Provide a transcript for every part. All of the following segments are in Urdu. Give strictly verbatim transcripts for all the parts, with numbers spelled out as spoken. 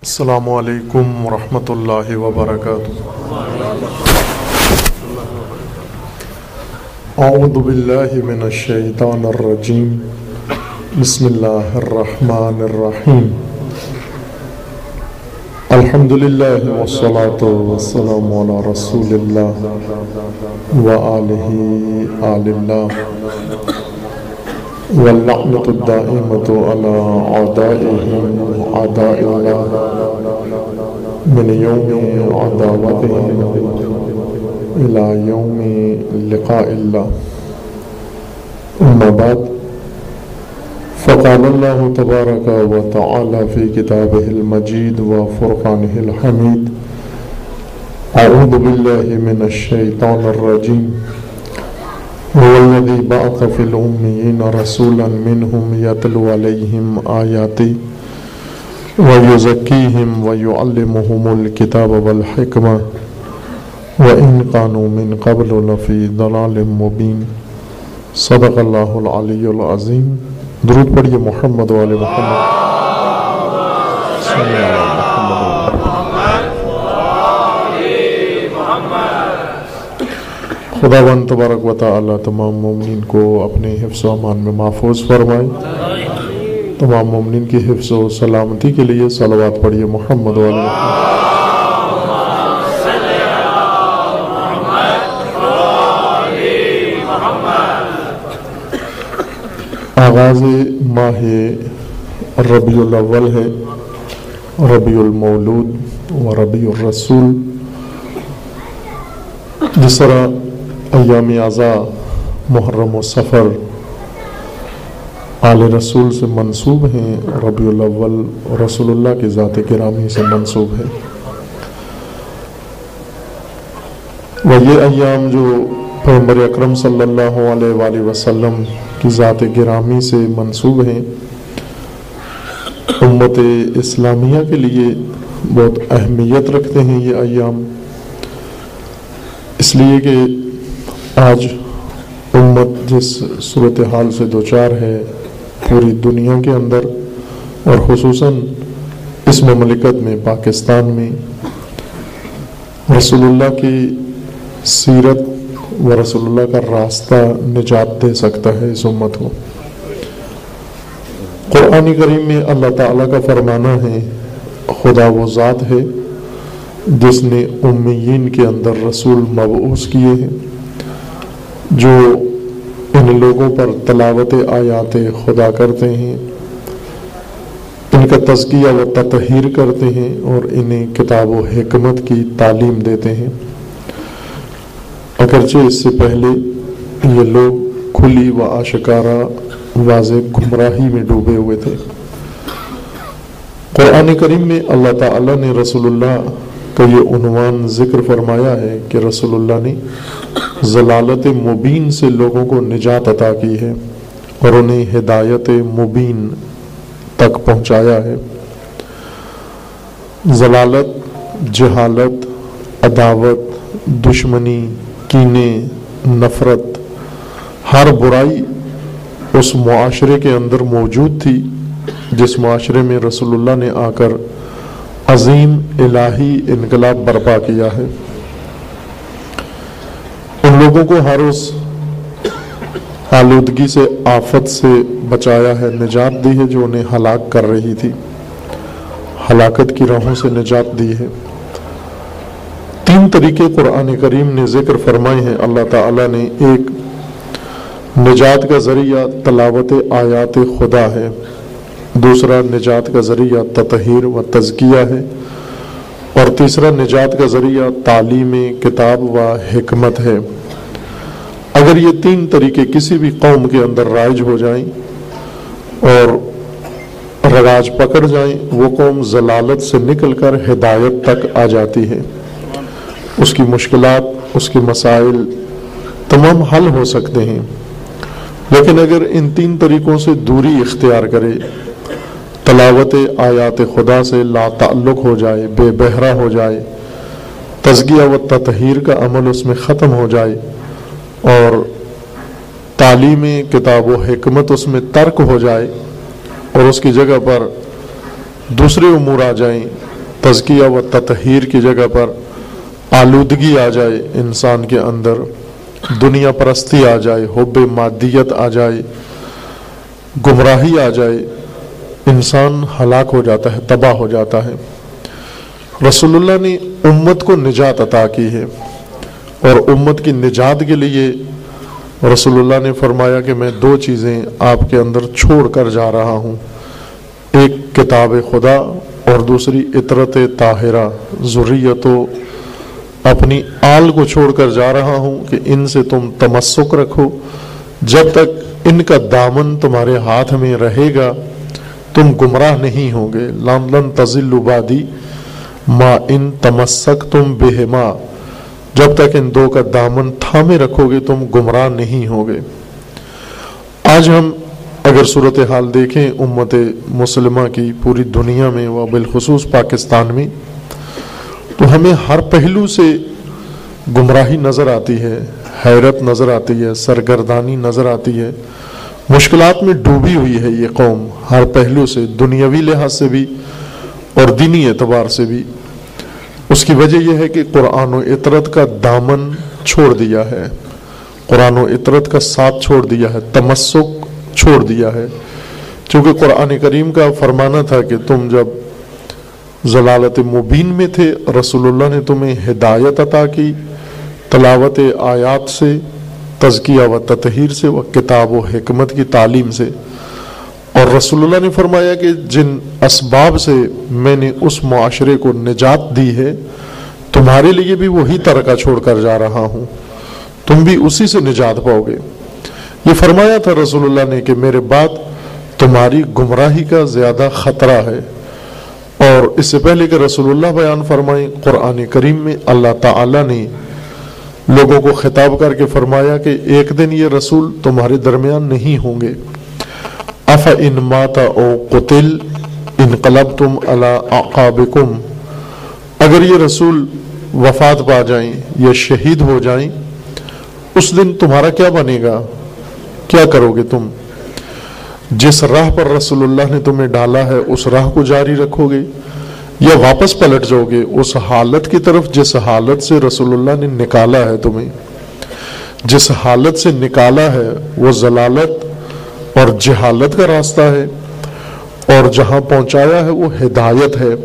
السلام علیکم ورحمۃ اللہ وبرکاتہ۔ اعوذ باللہ من الشیطان الرجیم، بسم اللہ الرحمن الرحیم۔ الحمد للہ والصلاة والسلام علی رسول اللہ وآلہ آل اللہ واللعنۃ الدائمۃ علی اعدائہم اعداء اللہ من یوم عداوتہم الی یوم لقاء اللہ۔ اما بعد، فقال اللہ تبارک و تعالی فی کتابہ المجید و فرقانہ الحمید، اعوذ باللہ من الشیطان الرجیم، هو الذي بعث في الأميين رسولا منهم يتلو عليهم آياته ويزكيهم ويعلمهم الكتاب والحكمة وإن كانوا من قبل لفي ضلال مبين۔ صدق اللہ العلی العظیم۔ درود پڑھیے محمد و آل محمد، صلی اللہ علیہ خداوند تبارک و تعالی تمام مومنین کو اپنے حفظ و امان میں محفوظ فرمائے۔ تمام مومنین کی حفظ و سلامتی کے لیے صلوات پڑھیے محمد و آل محمد۔ آغاز ماہ ربیع الاول ہے، ربیع المولود و ربیع الرسول۔ جس طرح ایام اعضاء محرم و سفر آل رسول سے منسوب ہیں، ربیع الاول رسول اللہ کی ذات گرامی سے منسوب ہے۔ و یہ ایام جو پیغمبر اکرم صلی اللہ علیہ وآلہ وسلم کی ذات گرامی سے منسوب ہیں، امت اسلامیہ کے لیے بہت اہمیت رکھتے ہیں یہ ایام، اس لیے کہ آج امت جس صورتحال سے دوچار ہے پوری دنیا کے اندر اور خصوصاً اس مملکت میں پاکستان میں، رسول اللہ کی سیرت و رسول اللہ کا راستہ نجات دے سکتا ہے اس امت کو۔ قرآن کریم میں اللہ تعالیٰ کا فرمانا ہے، خدا وہ ذات ہے جس نے امیین کے اندر رسول مبعوث کیے ہیں جو ان لوگوں پر تلاوت آیات خدا کرتے ہیں، ان کا تزکیہ و تطہیر کرتے ہیں اور انہیں کتاب و حکمت کی تعلیم دیتے ہیں۔ اگرچہ اس سے پہلے یہ لوگ کھلی و آشکارا واضح گمراہی میں ڈوبے ہوئے تھے۔ قرآن کریم میں اللہ تعالیٰ نے رسول اللہ کا یہ عنوان ذکر فرمایا ہے کہ رسول اللہ نے ضلالت مبین سے لوگوں کو نجات عطا کی ہے اور انہیں ہدایت مبین تک پہنچایا ہے۔ ضلالت، جہالت، عداوت، دشمنی، کینے، نفرت، ہر برائی اس معاشرے کے اندر موجود تھی جس معاشرے میں رسول اللہ نے آ کر عظیم الہی انقلاب برپا کیا ہے۔ ان لوگوں کو ہر اس آلودگی سے، آفت سے بچایا ہے، نجات دی ہے جو انہیں ہلاک کر رہی تھی، ہلاکت کی راہوں سے نجات دی ہے۔ تین طریقے قرآن کریم نے ذکر فرمائے ہیں اللہ تعالیٰ نے۔ ایک، نجات کا ذریعہ تلاوت آیات خدا ہے۔ دوسرا، نجات کا ذریعہ تطہیر و تزکیہ ہے۔ اور تیسرا، نجات کا ذریعہ تعلیم کتاب و حکمت ہے۔ اگر یہ تین طریقے کسی بھی قوم کے اندر رائج ہو جائیں اور رواج پکڑ جائیں، وہ قوم ضلالت سے نکل کر ہدایت تک آ جاتی ہے۔ اس کی مشکلات، اس کے مسائل تمام حل ہو سکتے ہیں، لیکن اگر ان تین طریقوں سے دوری اختیار کرے، تلاوت آیات خدا سے لا تعلق ہو جائے، بے بہرا ہو جائے، تزکیہ و تطہیر کا عمل اس میں ختم ہو جائے اور تعلیم کتاب و حکمت اس میں ترک ہو جائے اور اس کی جگہ پر دوسرے امور آ جائیں तज़किया व ततहीर की जगह पर आलूदगी आ जाए इंसान के अंदर, दुनिया परस्ती आ जाए, हुब्बे मादियत आ जाए, गुमराही आ जाए, इंसान हलाक हो जाता है, तबाह हो जाता है। रसूलुल्लाह ने उम्मत को निजात अता की है और उम्मत की निजात के लिए रसूलुल्लाह ने फरमाया कि मैं दो चीज़ें आपके अंदर छोड़ कर जा रहा हूँ, एक किताब खुदा और दूसरी इतरत ताहिरा, ज़ुर्रियत, अपनी आल को छोड़कर जा रहा हूँ कि इनसे तुम तमस्सुक रखो। जब तक इनका दामन तुम्हारे हाथ में रहेगा तुम गुमराह नहीं होगे। लन लन तज़िल्लु बादी मा इन तमस्सक तुम बेहमा, जब तक इन दो का दामन थामे रखोगे तुम गुमराह नहीं होगे। आज हम अगर सूरत हाल देखें उम्मत मुस्लिमा की पूरी दुनिया में व बिलखुसूस पाकिस्तान में, तो हमें हर पहलू से गुमराही नज़र आती है, हैरत नज़र आती है, सरगर्दानी नज़र आती है, मुश्किलात में डूबी हुई है ये कौम हर पहलू से, दुनियावी लिहाज से भी और दीनी एतबार से भी। उसकी वजह यह है कि कुरान व इतरत का दामन छोड़ दिया है, कुरान व इतरत का साथ छोड़ दिया है, तमस्सुक छोड़ दिया है। क्योंकि कुरान करीम का फरमाना था कि तुम जब ज़लालत मुबीन में थे रसूलुल्लाह ने तुम्हें हिदायत अता की, तलावत आयात से, तज़किया व ततहीर से व किताब व हिकमत की तालीम से। और रसूलुल्लाह ने फरमाया कि जिन असबाब से मैंने उस मुआशरे को निजात दी है तुम्हारे लिए भी वही तरका छोड़ कर जा रहा हूँ, तुम भी उसी से निजात पाओगे। ये फरमाया था रसूलुल्लाह ने कि मेरे बाद तुम्हारी गुमराही का ज़्यादा ख़तरा है। और इससे पहले कि रसूलुल्लाह बयान फरमाएं, कुरान करीम में अल्लाह ताला ने लोगों को खिताब करके फरमाया कि एक दिन ये रसूल तुम्हारे दरमियान नहीं होंगे। अफ़ इन माता ओ कुतिल इनक़लबतुम अला अक़ाबिकुम, अगर ये रसूल वफात पा जाएं या शहीद हो जाएं, उस दिन तुम्हारा क्या बनेगा, क्या करोगे तुम? जिस राह पर रसूलुल्लाह ने तुम्हें डाला है उस राह को जारी रखोगे या वापस पलट जाओगे उस हालत की तरफ जिस हालत से रसूलुल्लाह ने निकाला है तुम्हें? जिस हालत से निकाला है वो जलालत और जहालत का रास्ता है, और जहां पहुंचाया है वो हिदायत है।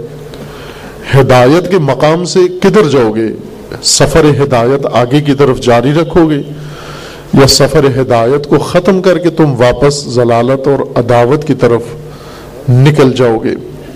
हिदायत के मकाम से किधर जाओगे? सफर हिदायत आगे की तरफ जारी रखोगे या सफर हिदायत को ख़त्म करके तुम वापस जलालत और अदावत की तरफ निकल जाओगे?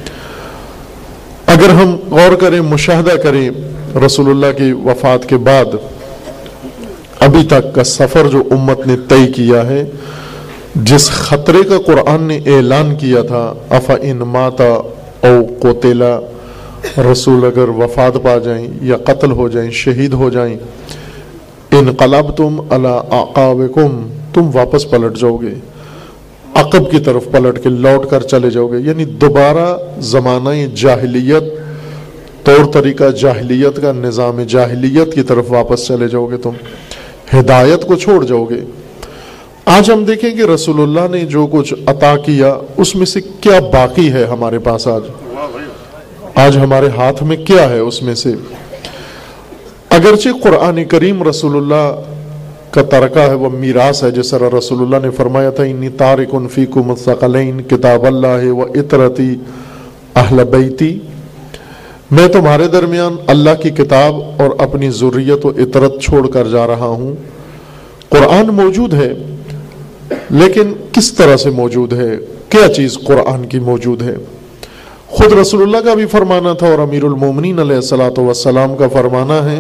अगर हम गौर करें, मुशाहदा करें रसूलुल्लाह की वफ़ात के बाद अभी तक का सफ़र जो उम्मत ने तय किया है, जिस ख़तरे का कुरान ने ऐलान किया था, अफ़ इन माता औ कोतेला, रसूल अगर वफ़ात पा जाएं या कत्ल हो जाएं, शहीद हो जाएं, इनक़लबतुम अला अक़ाबिकुम, तुम वापस पलट जाओगे, अक़ब की तरफ पलट के लौट कर चले जाओगे, यानी दोबारा ज़माना जाहिलियत, तौर तरीका जाहिलियत का, निज़ाम जाहिलियत की तरफ वापस चले जाओगे, तुम हिदायत को छोड़ जाओगे। आज हम देखें कि रसूलुल्लाह ने जो कुछ अता किया उसमें से क्या बाकी है हमारे पास, आज आज हमारे हाथ में क्या है उसमें से? अगरचे कुरान करीम रसूलुल्लाह का तरका है, वह मीरास है, जिस तरह रसूलुल्लाह ने फरमाया था, इन्नी तारिकुन फीकुम सक़लैन किताबल्लाह व इतरती अहल बैती, मैं तुम्हारे दरमियान अल्लाह की किताब और अपनी ज़ुर्रियत व इतरत छोड़ कर जा रहा हूँ। कुरान मौजूद है, लेकिन किस तरह से मौजूद है, क्या चीज़ कुरान की मौजूद है? खुद रसूलुल्लाह का भी फरमाना था और अमीरुल मोमिनीन अलैहिस्सलातु वस्सलाम का फरमाना है,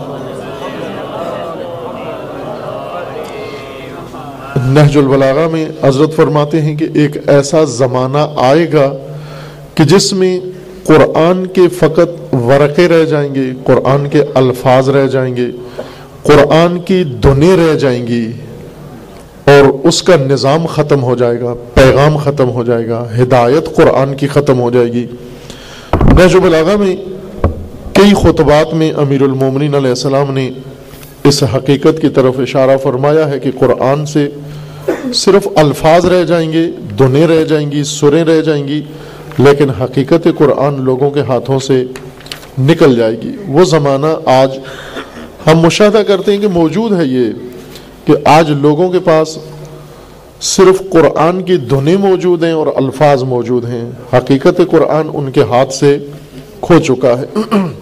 नहजुल बलागा में हज़रत फरमाते हैं कि एक ऐसा ज़माना आएगा कि जिसमें कुरान के फ़कत वरक़े रह जाएंगे, कुरान के अल्फाज रह जाएंगे, कुरान की धुनें रह जाएंगी और उसका निज़ाम ख़त्म हो जाएगा, पैगाम ख़त्म हो जाएगा, हिदायत कुरान की ख़त्म हो जाएगी। नहजुल बलागा में कई खुतबात में अमीरुल मोमिनीन अलैहिस्सलाम ने इस हकीकत की तरफ इशारा फरमाया है कि कुरान से सिर्फ अल्फाज रह जाएंगे, धुनें रह जाएंगी, सुरें रह जाएंगी, لیکن حقیقت قرآن لوگوں کے ہاتھوں سے نکل جائے گی۔ وہ زمانہ آج ہم مشاہدہ کرتے ہیں کہ موجود ہے، یہ کہ آج لوگوں کے پاس صرف قرآن کی دھنیں موجود ہیں اور الفاظ موجود ہیں، حقیقت قرآن ان کے ہاتھ سے کھو چکا ہے۔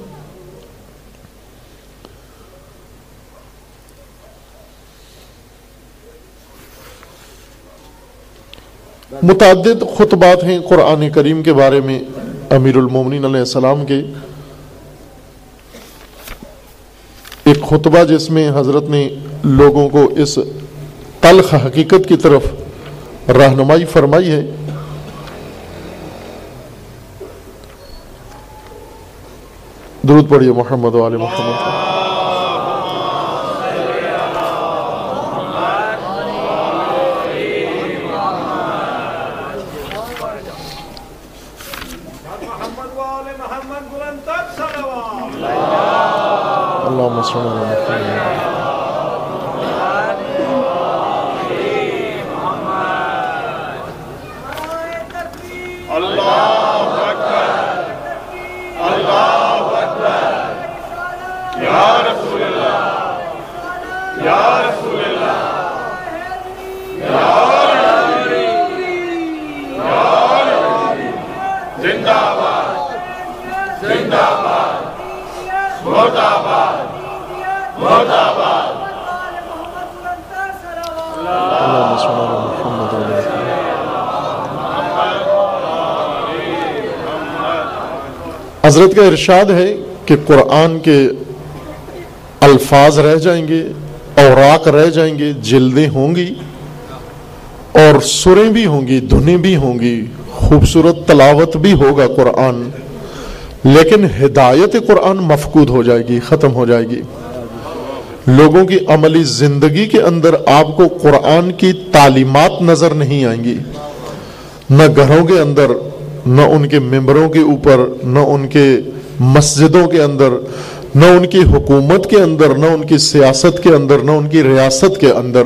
متعدد خطبات ہیں قرآن کریم کے بارے میں امیر المومنین علیہ السلام کے۔ ایک خطبہ جس میں حضرت نے لوگوں کو اس تلخ حقیقت کی طرف رہنمائی فرمائی ہے۔ درود پڑھیے محمد و آل محمد۔ اللہم صل علی محمد۔ حضرت کا ارشاد ہے کہ قرآن کے الفاظ رہ جائیں گے، اوراق رہ جائیں گے، جلدیں ہوں گی اور سریں بھی ہوں گی، دھنیں بھی ہوں گی، خوبصورت تلاوت بھی ہوگا قرآن، لیکن ہدایت قرآن مفقود ہو جائے گی، ختم ہو جائے گی۔ لوگوں کی عملی زندگی کے اندر آپ کو قرآن کی تعلیمات نظر نہیں آئیں گی، نہ گھروں کے اندر، نہ ان کے ممبروں کے اوپر، نہ ان کے مسجدوں کے اندر، نہ ان کی حکومت کے اندر، نہ ان کی سیاست کے اندر، نہ ان کی ریاست کے اندر۔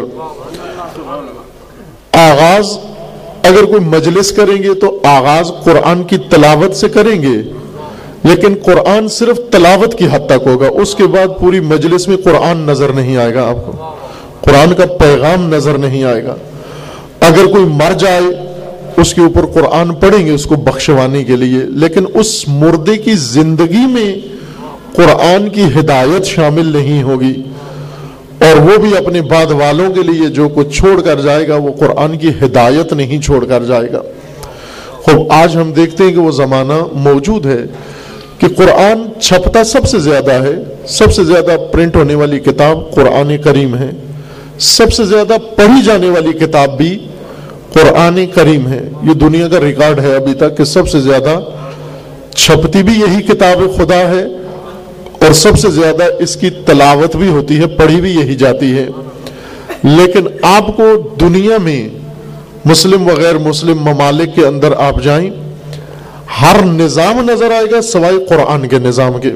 آغاز اگر کوئی مجلس کریں گے تو آغاز قرآن کی تلاوت سے کریں گے، لیکن قرآن صرف تلاوت کی حد تک ہوگا، اس کے بعد پوری مجلس میں قرآن نظر نہیں آئے گا، آپ کو قرآن کا پیغام نظر نہیں آئے گا۔ اگر کوئی مر جائے اس کے اوپر قرآن پڑھیں گے اس کو بخشوانے کے لیے، لیکن اس مردے کی زندگی میں قرآن کی ہدایت شامل نہیں ہوگی، اور وہ بھی اپنے بعد والوں کے لیے جو کچھ چھوڑ کر جائے گا وہ قرآن کی ہدایت نہیں چھوڑ کر جائے گا۔ خوب آج ہم دیکھتے ہیں کہ وہ زمانہ موجود ہے کہ قرآن چھپتا سب سے زیادہ ہے، سب سے زیادہ پرنٹ ہونے والی کتاب قرآن کریم ہے، سب سے زیادہ پڑھی جانے والی کتاب بھی قرآن کریم ہے۔ یہ دنیا کا ریکارڈ ہے ابھی تک کہ سب سے زیادہ چھپتی بھی یہی کتاب خدا ہے اور سب سے زیادہ اس کی تلاوت بھی ہوتی ہے، پڑھی بھی یہی جاتی ہے۔ لیکن آپ کو دنیا میں مسلم وغیر مسلم ممالک کے اندر آپ جائیں، ہر نظام نظر آئے گا سوائے قرآن کے نظام کے۔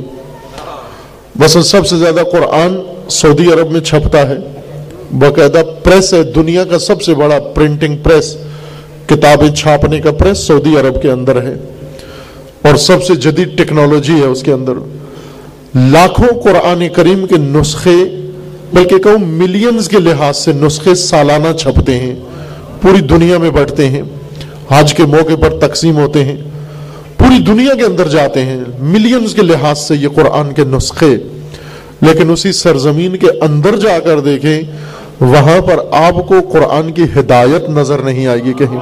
بس سب سے زیادہ قرآن سعودی عرب میں چھپتا ہے، باقاعدہ پریس ہے، دنیا کا سب سے بڑا پرنٹنگ پریس، کتابیں چھاپنے کا پریس سعودی عرب کے اندر ہے، اور سب سے جدید ٹیکنالوجی ہے اس کے اندر۔ لاکھوں قرآن کریم کے نسخے، بلکہ کہوں ملینز کے لحاظ سے نسخے سالانہ چھپتے ہیں، پوری دنیا میں بڑھتے ہیں، حج کے موقع پر تقسیم ہوتے ہیں، پوری دنیا کے اندر جاتے ہیں، ملینز کے لحاظ سے یہ قرآن کے نسخے۔ لیکن اسی سرزمین کے اندر جا کر دیکھیں، وہاں پر آپ کو قرآن کی ہدایت نظر نہیں آئے گی کہیں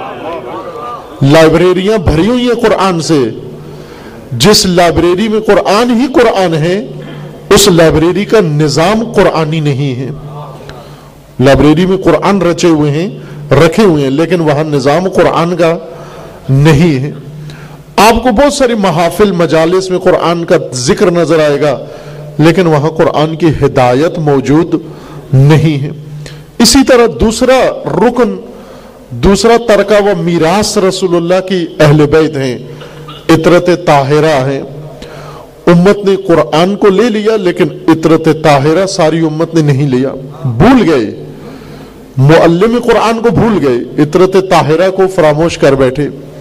پر۔ لائبریریاں بھری ہوئی ہیں قرآن سے، جس لائبریری میں قرآن ہی قرآن ہے اس لائبریری کا نظام قرآنی نہیں ہے۔ لائبریری میں قرآن رچے ہوئے ہیں، رکھے ہوئے ہیں، لیکن وہاں نظام قرآن کا نہیں ہے۔ آپ کو بہت ساری محافل مجالس میں قرآن کا ذکر نظر آئے گا، لیکن وہاں قرآن کی ہدایت موجود نہیں ہے۔ اسی طرح دوسرا رکن، دوسرا ترکہ و میراث رسول اللہ کی اہل بیت ہیں، عطرت طاہرہ ہیں۔ امت نے قرآن کو لے لیا لیکن عطرت طاہرہ ساری امت نے نہیں لیا، بھول گئے، معلم قرآن کو بھول گئے، عطرت طاہرہ کو فراموش کر بیٹھے۔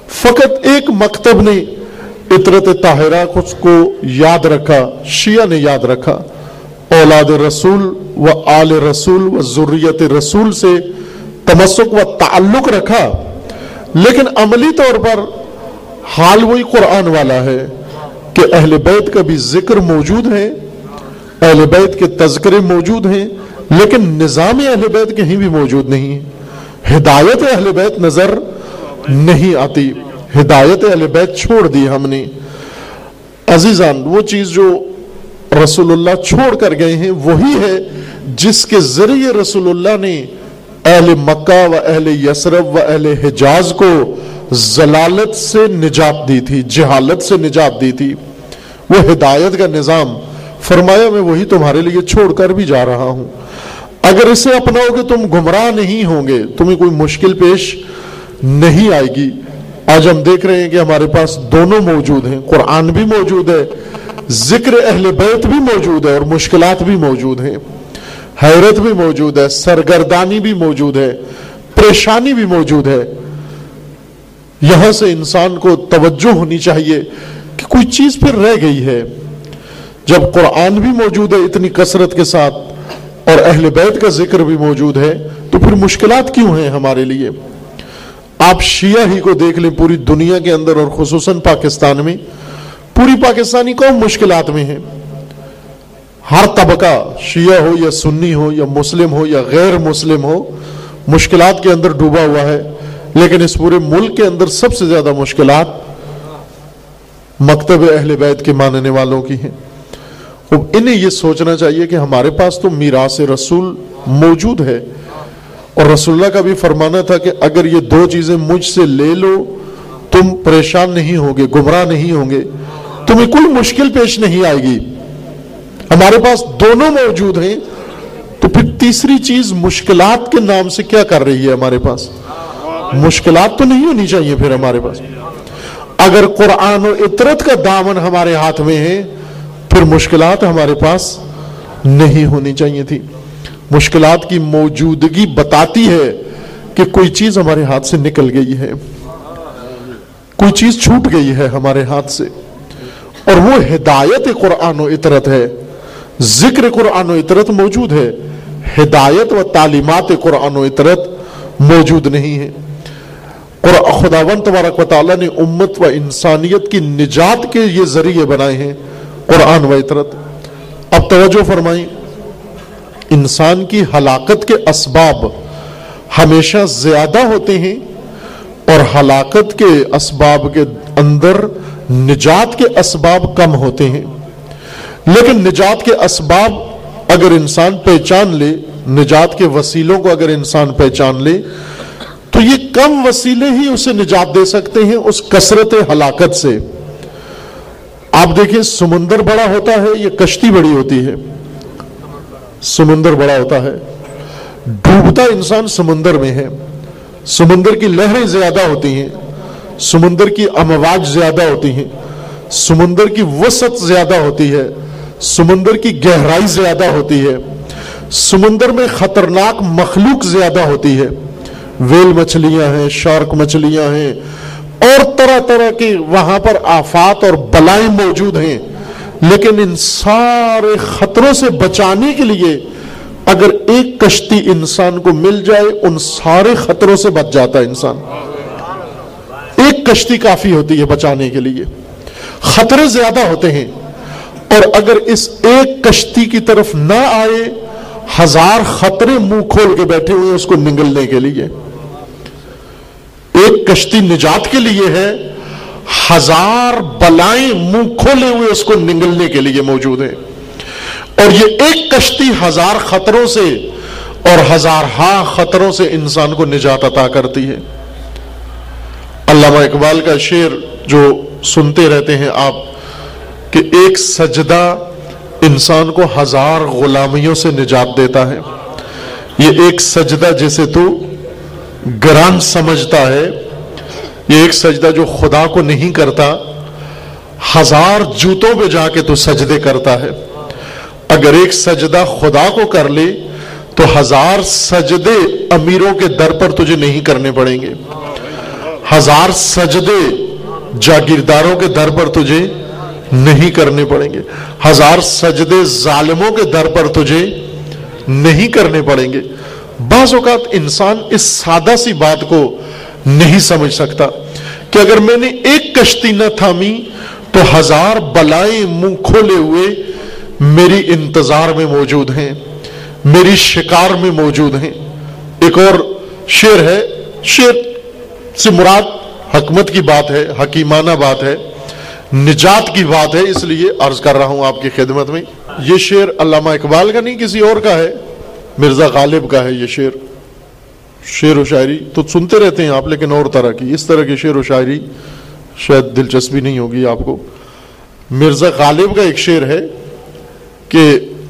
फकत एक मकतब ने इतरत ताहिरा को याद रखा, शिया ने याद रखा, औलाद रसूल व आल रसूल व ज़ुर्रियत रसूल से तमस्सुक व ताल्लुक रखा, लेकिन अमली तौर पर हाल वही कुरान वाला है कि अहले बैत का भी जिक्र मौजूद है, अहले बैत के तज़किरे मौजूद हैं, लेकिन निज़ाम अहले बैत कहीं भी मौजूद नहीं है। हिदायत अहले बैत नजर नहीं आती, हिदायत अहले बैत छोड़ दी हमने। अजीजान, वो चीज जो रसूलुल्लाह छोड़ कर गए हैं वही है जिसके जरिए रसूलुल्लाह ने अहले मक्का व अहले यसरब व अहले हिजाज को जलालत से निजात दी थी, जहालत से निजात दी थी। वो हिदायत का निजाम फरमाया, मैं वही तुम्हारे लिए छोड़कर भी जा रहा हूं। अगर इसे अपनाओगे तुम गुमराह नहीं होंगे, तुम्हें कोई मुश्किल पेश नहीं आएगी। आज हम देख रहे हैं कि हमारे पास दोनों मौजूद हैं, कुरान भी मौजूद है, जिक्र अहले बैत भी मौजूद है और मुश्किलात भी मौजूद हैं, हैरत भी मौजूद है, सरगर्दानी भी मौजूद है, परेशानी भी मौजूद है। यहां से इंसान को तवज्जो होनी चाहिए कि कोई चीज फिर रह गई है। जब कुरान भी मौजूद है इतनी कसरत के साथ और अहले बैत का जिक्र भी मौजूद है, तो फिर मुश्किलात क्यों हैं हमारे लिए? आप शिया ही को देख लें, पूरी दुनिया के अंदर और खुसूसन पाकिस्तान में, पूरी पाकिस्तानी कौम मुश्किलात में है। हर तबका, शिया हो या सुन्नी हो या मुस्लिम हो या गैर मुस्लिम हो, मुश्किलात के अंदर डूबा हुआ है। लेकिन इस पूरे मुल्क के अंदर सबसे ज्यादा मुश्किलात मकतब अहले बैत के मानने वालों की हैं। अब इन्हें यह सोचना चाहिए कि हमारे पास तो मीरास रसूल मौजूद है, और रसूलुल्लाह का भी फरमाना था कि अगर ये दो चीजें मुझसे ले लो तुम परेशान नहीं होगे, गुमराह नहीं होंगे, तुम्हें कोई मुश्किल पेश नहीं आएगी। हमारे पास दोनों मौजूद हैं, तो फिर तीसरी चीज मुश्किलात के नाम से क्या कर रही है हमारे पास? मुश्किलात तो नहीं होनी चाहिए फिर हमारे पास। अगर कुरान और इतरत का दामन हमारे हाथ में है, फिर मुश्किलात हमारे पास नहीं होनी चाहिए थी। मुश्किलात की मौजूदगी बताती है कि कोई चीज हमारे हाथ से निकल गई है, कोई चीज छूट गई है हमारे हाथ से, और वो हिदायत कुरान और इतरत है। जिक्र कुरान और इतरत मौजूद है, हिदायत व तालीमात कुरान और इतरत मौजूद नहीं है। खुदावंद तबारक व तआला ने उम्मत व इंसानियत की निजात के ये जरिए बनाए हैं कुरान व इतरत। अब तवज्जो फरमाएं, इंसान की हलाकत के असबाब हमेशा ज्यादा होते हैं और हलाकत के असबाब के अंदर निजात के असबाब कम होते हैं। लेकिन निजात के असबाब अगर इंसान पहचान ले, निजात के वसीलों को अगर इंसान पहचान ले, तो ये कम वसीले ही उसे निजात दे सकते हैं उस कसरत हलाकत से। आप देखिए, समुंदर बड़ा होता है, ये कश्ती बड़ी होती है। समुंदर बड़ा होता है, डूबता इंसान समुंदर में है, समुंदर की लहरें ज्यादा होती हैं, समुंदर की अमवाज ज्यादा होती हैं, समुंदर की वसत ज्यादा होती है, समुंदर की गहराई ज्यादा होती है, समुंदर में खतरनाक मखलूक ज्यादा होती है। वेल मछलियां हैं, शार्क मछलियां हैं, और तरह तरह की वहां पर आफात और बलाएं मौजूद हैं। लेकिन इन सारे खतरों से बचाने के लिए अगर एक कश्ती इंसान को मिल जाए, उन सारे खतरों से बच जाता है इंसान। एक कश्ती काफी होती है बचाने के लिए, खतरे ज्यादा होते हैं, और अगर इस एक कश्ती की तरफ ना आए, हजार खतरे मुंह खोल के बैठे हुए उसको निगलने के लिए। एक कश्ती निजात के लिए है, हजार बलाएं मुंह खोले हुए उसको निगलने के लिए मौजूद है। और ये एक कश्ती हजार खतरों से और हजार हा खतरों से इंसान को निजात अता करती है। अल्लामा इकबाल का शेर जो सुनते रहते हैं आप, कि एक सजदा इंसान को हजार गुलामियों से निजात देता है। ये एक सजदा जिसे तू गरान समझता है, ये एक सजदा जो खुदा को नहीं करता, हजार जूतों पे जाके तू सजदे करता है। अगर एक सजदा खुदा को कर ले तो हजार सजदे अमीरों के दर पर तुझे नहीं करने पड़ेंगे, ہزار سجدے جاگیرداروں کے در پر تجھے نہیں کرنے پڑیں گے، ہزار سجدے ظالموں کے در پر تجھے نہیں کرنے پڑیں گے۔ بعض اوقات انسان اس سادہ سی بات کو نہیں سمجھ سکتا کہ اگر میں نے ایک کشتی نہ تھامی تو ہزار بلائیں منہ کھولے ہوئے میری انتظار میں موجود ہیں، میری شکار میں موجود ہیں۔ ایک اور شعر ہے، شعر سے مراد حکمت کی بات ہے، حکیمانہ بات ہے، نجات کی بات ہے، اس لیے عرض کر رہا ہوں آپ کی خدمت میں۔ یہ شعر علامہ اقبال کا نہیں، کسی اور کا ہے، مرزا غالب کا ہے یہ شعر۔ شعر و شاعری تو سنتے رہتے ہیں آپ، لیکن اور طرح کی، اس طرح کی شعر و شاعری شاید دلچسپی نہیں ہوگی آپ کو۔ مرزا غالب کا ایک شعر ہے کہ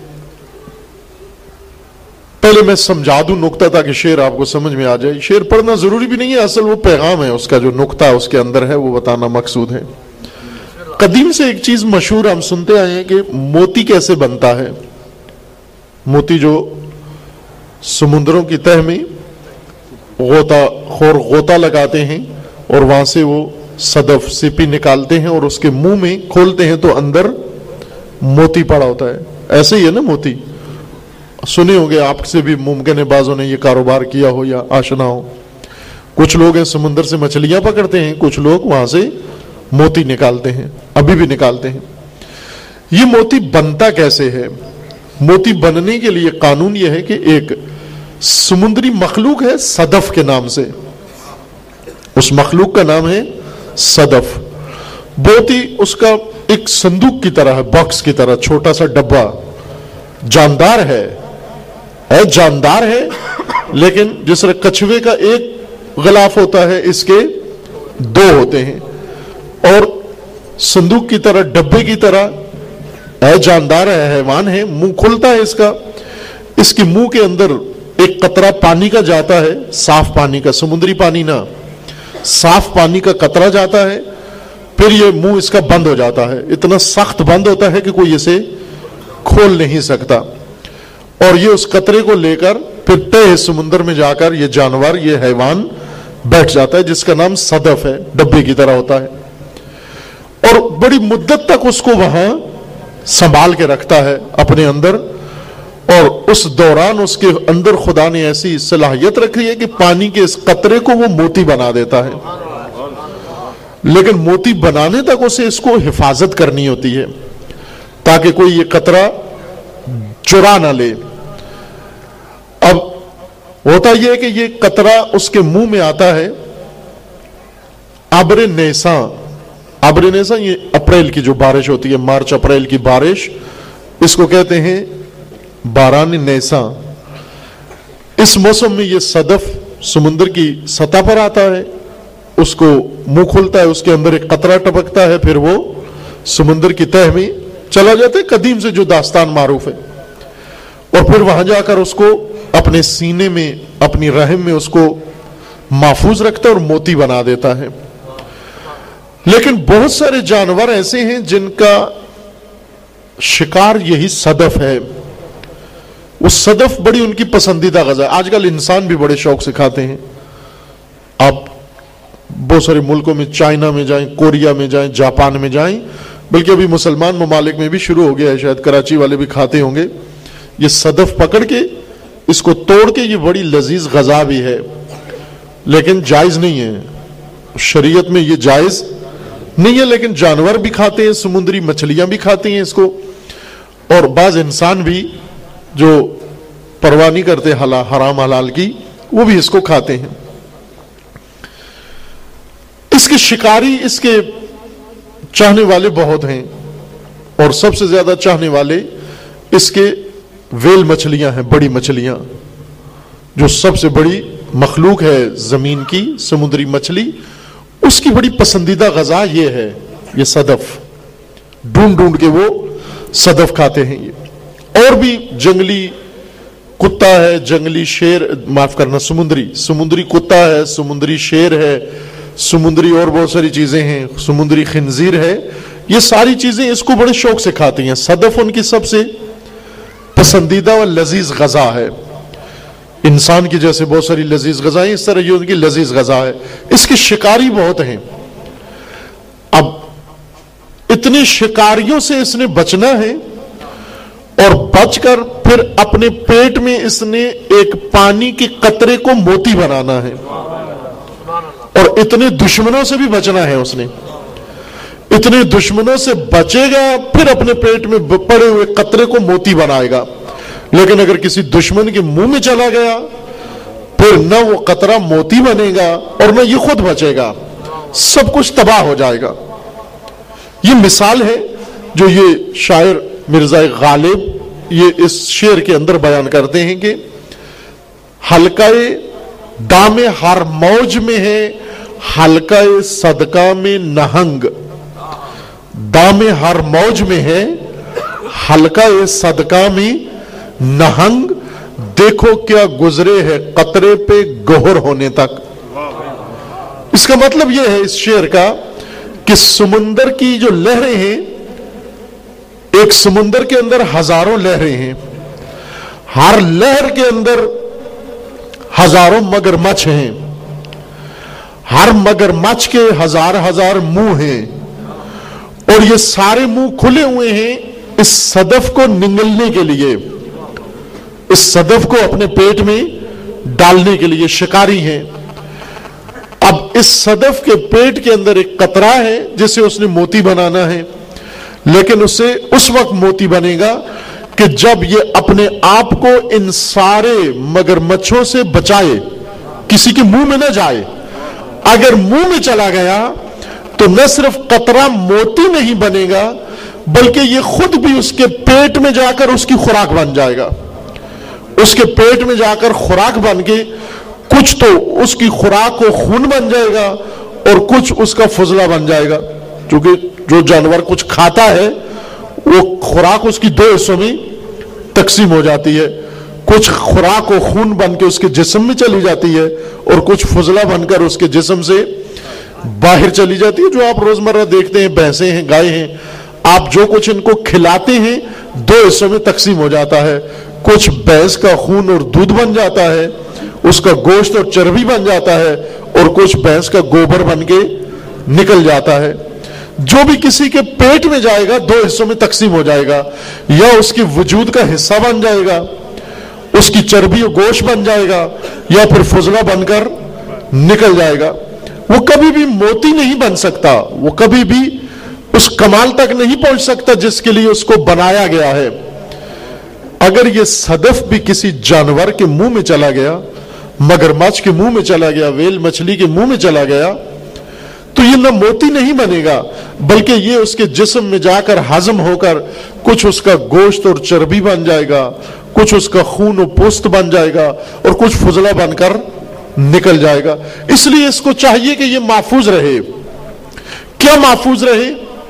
پہلے میں سمجھا دوں نکتہ تاکہ شعر آپ کو سمجھ میں آ جائے۔ شعر پڑھنا ضروری بھی نہیں ہے، اصل وہ پیغام ہے، اس کا جو نکتہ اس کے اندر ہے وہ بتانا مقصود ہے۔ قدیم سے ایک چیز مشہور ہم سنتے آئے ہیں کہ موتی کیسے بنتا ہے۔ موتی جو سمندروں کی تہ میں غوطہ خور غوطہ لگاتے ہیں اور وہاں سے وہ صدف سیپی نکالتے ہیں اور اس کے منہ میں کھولتے ہیں تو اندر موتی پڑا ہوتا ہے۔ ایسے ہی ہے نا موتی، سنے ہوں گے آپ سے بھی، ممکن ہے بعضوں نے یہ کاروبار کیا ہو یا آشنا ہو۔ کچھ لوگ ہیں سمندر سے مچھلیاں پکڑتے ہیں، کچھ لوگ وہاں سے موتی نکالتے ہیں، ابھی بھی نکالتے ہیں۔ یہ موتی بنتا کیسے ہے؟ موتی بننے کے لیے قانون یہ ہے کہ ایک سمندری مخلوق ہے صدف کے نام سے، اس مخلوق کا نام ہے صدف۔ بہت ہی اس کا ایک صندوق کی طرح ہے، باکس کی طرح، چھوٹا سا ڈبہ، جاندار ہے ہے جاندار ہے لیکن جس طرح کچھوے کا ایک غلاف ہوتا ہے اس کے دو ہوتے ہیں، اور صندوق کی طرح، ڈبے کی طرح ہے، جاندار ہے، حیوان ہے، منہ کھلتا ہے اس کا، اس کے منہ کے اندر ایک قطرہ پانی کا جاتا ہے، صاف پانی کا، سمندری پانی نہ، صاف پانی کا قطرہ جاتا ہے، پھر یہ منہ اس کا بند ہو جاتا ہے، اتنا سخت بند ہوتا ہے کہ کوئی اسے کھول نہیں سکتا، اور یہ اس قطرے کو لے کر پھر تہ سمندر میں جا کر یہ جانور، یہ حیوان بیٹھ جاتا ہے جس کا نام صدف ہے، ڈبے کی طرح ہوتا ہے، اور بڑی مدت تک اس کو وہاں سنبھال کے رکھتا ہے اپنے اندر، اور اس دوران اس کے اندر خدا نے ایسی صلاحیت رکھی ہے کہ پانی کے اس قطرے کو وہ موتی بنا دیتا ہے، لیکن موتی بنانے تک اسے اس کو حفاظت کرنی ہوتی ہے تاکہ کوئی یہ قطرہ چرا نہ لے۔ اب ہوتا یہ ہے کہ یہ قطرہ اس کے منہ میں آتا ہے ابر نیساں، ابر نیساں یہ اپریل کی جو بارش ہوتی ہے، مارچ اپریل کی بارش، اس کو کہتے ہیں باران نیساں۔ اس موسم میں یہ صدف سمندر کی سطح پر آتا ہے، اس کو منہ کھلتا ہے، اس کے اندر ایک قطرہ ٹپکتا ہے، پھر وہ سمندر کی تہ میں چلا جاتا ہے، قدیم سے جو داستان معروف ہے، اور پھر وہاں جا کر اس کو اپنے سینے میں، اپنی رحم میں اس کو محفوظ رکھتا ہے اور موتی بنا دیتا ہے۔ لیکن بہت سارے جانور ایسے ہیں جن کا شکار یہی صدف ہے، وہ صدف بڑی ان کی پسندیدہ غذا ہے۔ آج کل انسان بھی بڑے شوق سے کھاتے ہیں، آپ بہت سارے ملکوں میں، چائنا میں جائیں، کوریا میں جائیں، جاپان میں جائیں، بلکہ ابھی مسلمان ممالک میں بھی شروع ہو گیا ہے، شاید کراچی والے بھی کھاتے ہوں گے۔ یہ صدف پکڑ کے، اس کو توڑ کے، یہ بڑی لذیذ غذا بھی ہے، لیکن جائز نہیں ہے، شریعت میں یہ جائز نہیں ہے، لیکن جانور بھی کھاتے ہیں، سمندری مچھلیاں بھی کھاتی ہیں اس کو، اور بعض انسان بھی جو پرواہ نہیں کرتے حرام حلال کی، وہ بھی اس کو کھاتے ہیں۔ اس کے شکاری، اس کے چاہنے والے بہت ہیں، اور سب سے زیادہ چاہنے والے اس کے ویل مچھلیاں ہیں، بڑی مچھلیاں، جو سب سے بڑی مخلوق ہے زمین کی، سمندری مچھلی، اس کی بڑی پسندیدہ غذا یہ ہے، یہ صدف، ڈھونڈ ڈھونڈ کے وہ صدف کھاتے ہیں۔ یہ اور بھی جنگلی کتا ہے، جنگلی شیر، معاف کرنا، سمندری سمندری کتا ہے، سمندری شیر ہے، سمندری اور بہت ساری چیزیں ہیں، سمندری خنزیر ہے، یہ ساری چیزیں اس کو بڑے شوق سے کھاتی ہیں۔ صدف ان کی سب سے پسندیدہ و لذیذ غذا ہے۔ انسان کی جیسے بہت ساری لذیذ غذائیں، اس طرح یہ ان کی لذیذ غذا ہے. اس کے شکاری بہت ہیں. اب اتنے شکاریوں سے اس نے بچنا ہے، اور بچ کر پھر اپنے پیٹ میں اس نے ایک پانی کے قطرے کو موتی بنانا ہے، اور اتنے دشمنوں سے بھی بچنا ہے. اس نے اتنے دشمنوں سے بچے گا، پھر اپنے پیٹ میں پڑے ہوئے قطرے کو موتی بنائے گا. لیکن اگر کسی دشمن کے منہ میں چلا گیا، پھر نہ وہ قطرہ موتی بنے گا اور نہ یہ خود بچے گا، سب کچھ تباہ ہو جائے گا. یہ مثال ہے جو یہ شاعر مرزا غالب یہ اس شعر کے اندر بیان کرتے ہیں کہ حلقہ دام ہر موج میں ہے حلقہ صدقہ میں نہنگ. دام ہر موج میں ہے حلقہ صدقہ میں نہنگ، دیکھو کیا گزرے ہے قطرے پہ گوہر ہونے تک. اس کا مطلب یہ ہے اس شعر کا کہ سمندر کی جو لہریں ہیں، ایک سمندر کے اندر ہزاروں لہریں ہیں، ہر لہر کے اندر ہزاروں مگرمچھ ہیں، ہر مگرمچھ کے ہزار ہزار منہ ہیں، اور یہ سارے منہ کھلے ہوئے ہیں اس صدف کو نگلنے کے لیے، اس صدف کو اپنے پیٹ میں ڈالنے کے لیے شکاری ہیں. اب اس صدف کے پیٹ کے اندر ایک قطرہ ہے جسے اس نے موتی بنانا ہے، لیکن اسے اس وقت موتی بنے گا کہ جب یہ اپنے آپ کو ان سارے مگرمچھوں سے بچائے، کسی کے منہ میں نہ جائے. اگر منہ میں چلا گیا تو نہ صرف قطرہ موتی نہیں بنے گا، بلکہ یہ خود بھی اس کے پیٹ میں جا کر اس کی خوراک بن جائے گا. اس کے پیٹ میں جا کر خوراک بن کے کچھ تو اس کی خوراک کو خون بن جائے گا اور کچھ اس کا فضلہ بن جائے گا. کیونکہ جو جانور کچھ کھاتا ہے وہ خوراک اس کی دو حصوں میں تقسیم ہو جاتی ہے. کچھ خوراک و خون بن کے اس کے جسم میں چلی جاتی ہے اور کچھ فضلہ بن کر اس کے جسم سے باہر چلی جاتی ہے. جو آپ روزمرہ دیکھتے ہیں، بھینسیں ہیں، گائے ہیں، آپ جو کچھ ان کو کھلاتے ہیں دو حصوں میں تقسیم ہو جاتا ہے. کچھ بھینس کا خون اور دودھ بن جاتا ہے، اس کا گوشت اور چربی بن جاتا ہے، اور کچھ بھینس کا گوبر بن کے نکل جاتا ہے. جو بھی کسی کے پیٹ میں جائے گا دو حصوں میں تقسیم ہو جائے گا، یا اس کے وجود کا حصہ بن جائے گا، اس کی چربی اور گوشت بن جائے گا، یا پھر فضلہ بن کر نکل جائے گا. وہ کبھی بھی موتی نہیں بن سکتا، وہ کبھی بھی اس کمال تک نہیں پہنچ سکتا جس کے لیے اس کو بنایا گیا ہے. اگر یہ صدف بھی کسی جانور کے منہ میں چلا گیا، مگرمچھ کے منہ میں چلا گیا، ویل مچھلی کے منہ میں چلا گیا، تو یہ نہ موتی نہیں بنے گا، بلکہ یہ اس کے جسم میں جا کر ہضم ہو کر کچھ اس کا گوشت اور چربی بن جائے گا، کچھ اس کا خون و پوست بن جائے گا، اور کچھ فضلہ بن کر نکل جائے گا. اس لیے اس کو چاہیے کہ یہ محفوظ رہے. کیا محفوظ رہے؟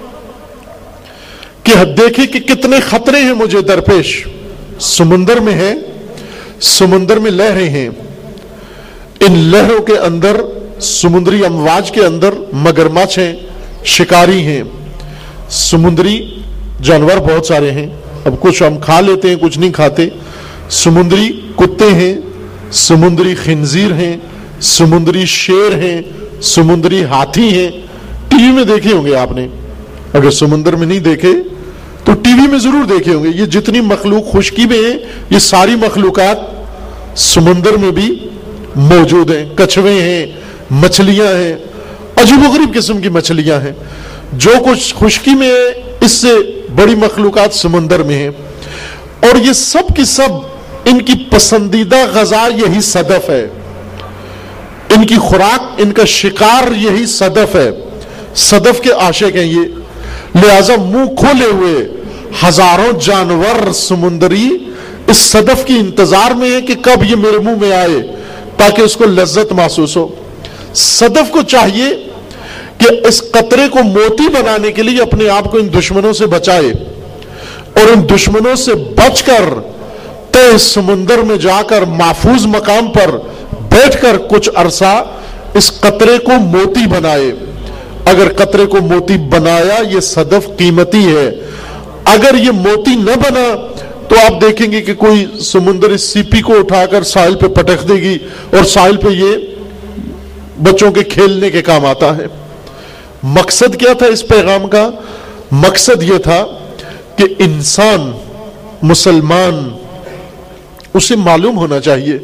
کہ دیکھیں کہ کتنے خطرے ہیں مجھے درپیش. سمندر میں ہے، سمندر میں لہریں ہیں، ان لہروں کے اندر، سمندری امواج کے اندر مگرمچھ ہیں، شکاری ہیں، سمندری جانور بہت سارے ہیں. اب کچھ ہم کھا لیتے ہیں، کچھ نہیں کھاتے. سمندری کتے ہیں، سمندری خنزیر ہیں، سمندری شیر ہیں، سمندری ہاتھی ہیں. ٹی وی میں دیکھے ہوں گے آپ نے، اگر سمندر میں نہیں دیکھے تو ٹی وی میں ضرور دیکھے ہوں گے. یہ جتنی مخلوق خشکی میں ہیں، یہ ساری مخلوقات سمندر میں بھی موجود ہیں. کچھوے ہیں، مچھلیاں ہیں، عجیب و غریب قسم کی مچھلیاں ہیں. جو کچھ خشکی میں ہے اس سے بڑی مخلوقات سمندر میں ہیں. اور یہ سب کی سب ان کی پسندیدہ غذا یہی صدف ہے، ان کی خوراک، ان کا شکار یہی صدف ہے. صدف کے عاشق ہیں یہ. لہذا منہ کھولے ہوئے ہزاروں جانور سمندری اس صدف کی انتظار میں ہے کہ کب یہ میرے منہ میں آئے تاکہ اس کو لذت محسوس ہو. صدف کو چاہیے کہ اس قطرے کو موتی بنانے کے لیے اپنے آپ کو ان دشمنوں سے بچائے، اور ان دشمنوں سے بچ کر تہ سمندر میں جا کر محفوظ مقام پر بیٹھ کر کچھ عرصہ اس قطرے کو موتی بنائے. اگر قطرے کو موتی بنایا، یہ صدف قیمتی ہے. اگر یہ موتی نہ بنا تو تو آپ دیکھیں گے کہ کوئی سمندری سیپی کو اٹھا کر ساحل پہ پٹک دے گی اور ساحل پہ یہ بچوں کے کھیلنے کے کام آتا ہے۔ مقصد کیا تھا اس پیغام کا؟ مقصد یہ تھا کہ انسان مسلمان اسے معلوم ہونا چاہیے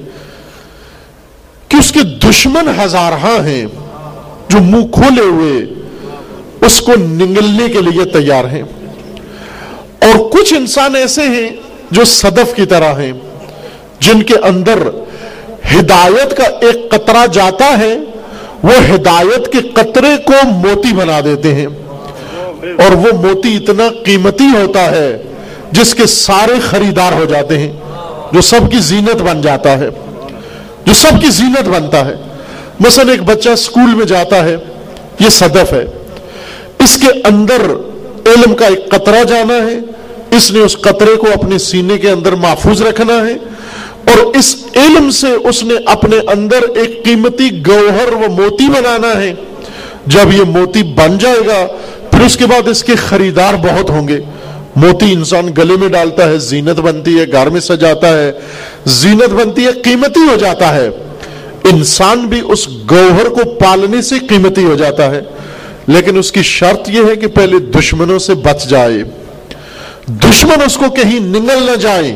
کہ اس کے دشمن ہزارہاں ہیں جو منہ کھولے ہوئے اس کو نگلنے کے لیے تیار ہیں، اور کچھ انسان ایسے ہیں جو صدف کی طرح ہیں، جن کے اندر ہدایت کا ایک قطرہ جاتا ہے، وہ ہدایت کے قطرے کو موتی بنا دیتے ہیں، اور وہ موتی اتنا قیمتی ہوتا ہے جس کے سارے خریدار ہو جاتے ہیں، جو سب کی زینت بن جاتا ہے، جو سب کی زینت بنتا ہے۔ مثلا ایک بچہ اسکول میں جاتا ہے، یہ صدف ہے، اس کے اندر علم کا ایک قطرہ جانا ہے، اس نے اس قطرے کو اپنے سینے کے اندر محفوظ رکھنا ہے، اور اس علم سے اس نے اپنے اندر ایک قیمتی گوہر و موتی بنانا ہے۔ جب یہ موتی بن جائے گا پھر اس کے بعد اس کے خریدار بہت ہوں گے۔ موتی انسان گلے میں ڈالتا ہے، زینت بنتی ہے، گھر میں سجاتا ہے، زینت بنتی ہے، قیمتی ہو جاتا ہے۔ انسان بھی اس گوہر کو پالنے سے قیمتی ہو جاتا ہے، لیکن اس کی شرط یہ ہے کہ پہلے دشمنوں سے بچ جائے، دشمن اس کو کہیں نگل نہ جائے۔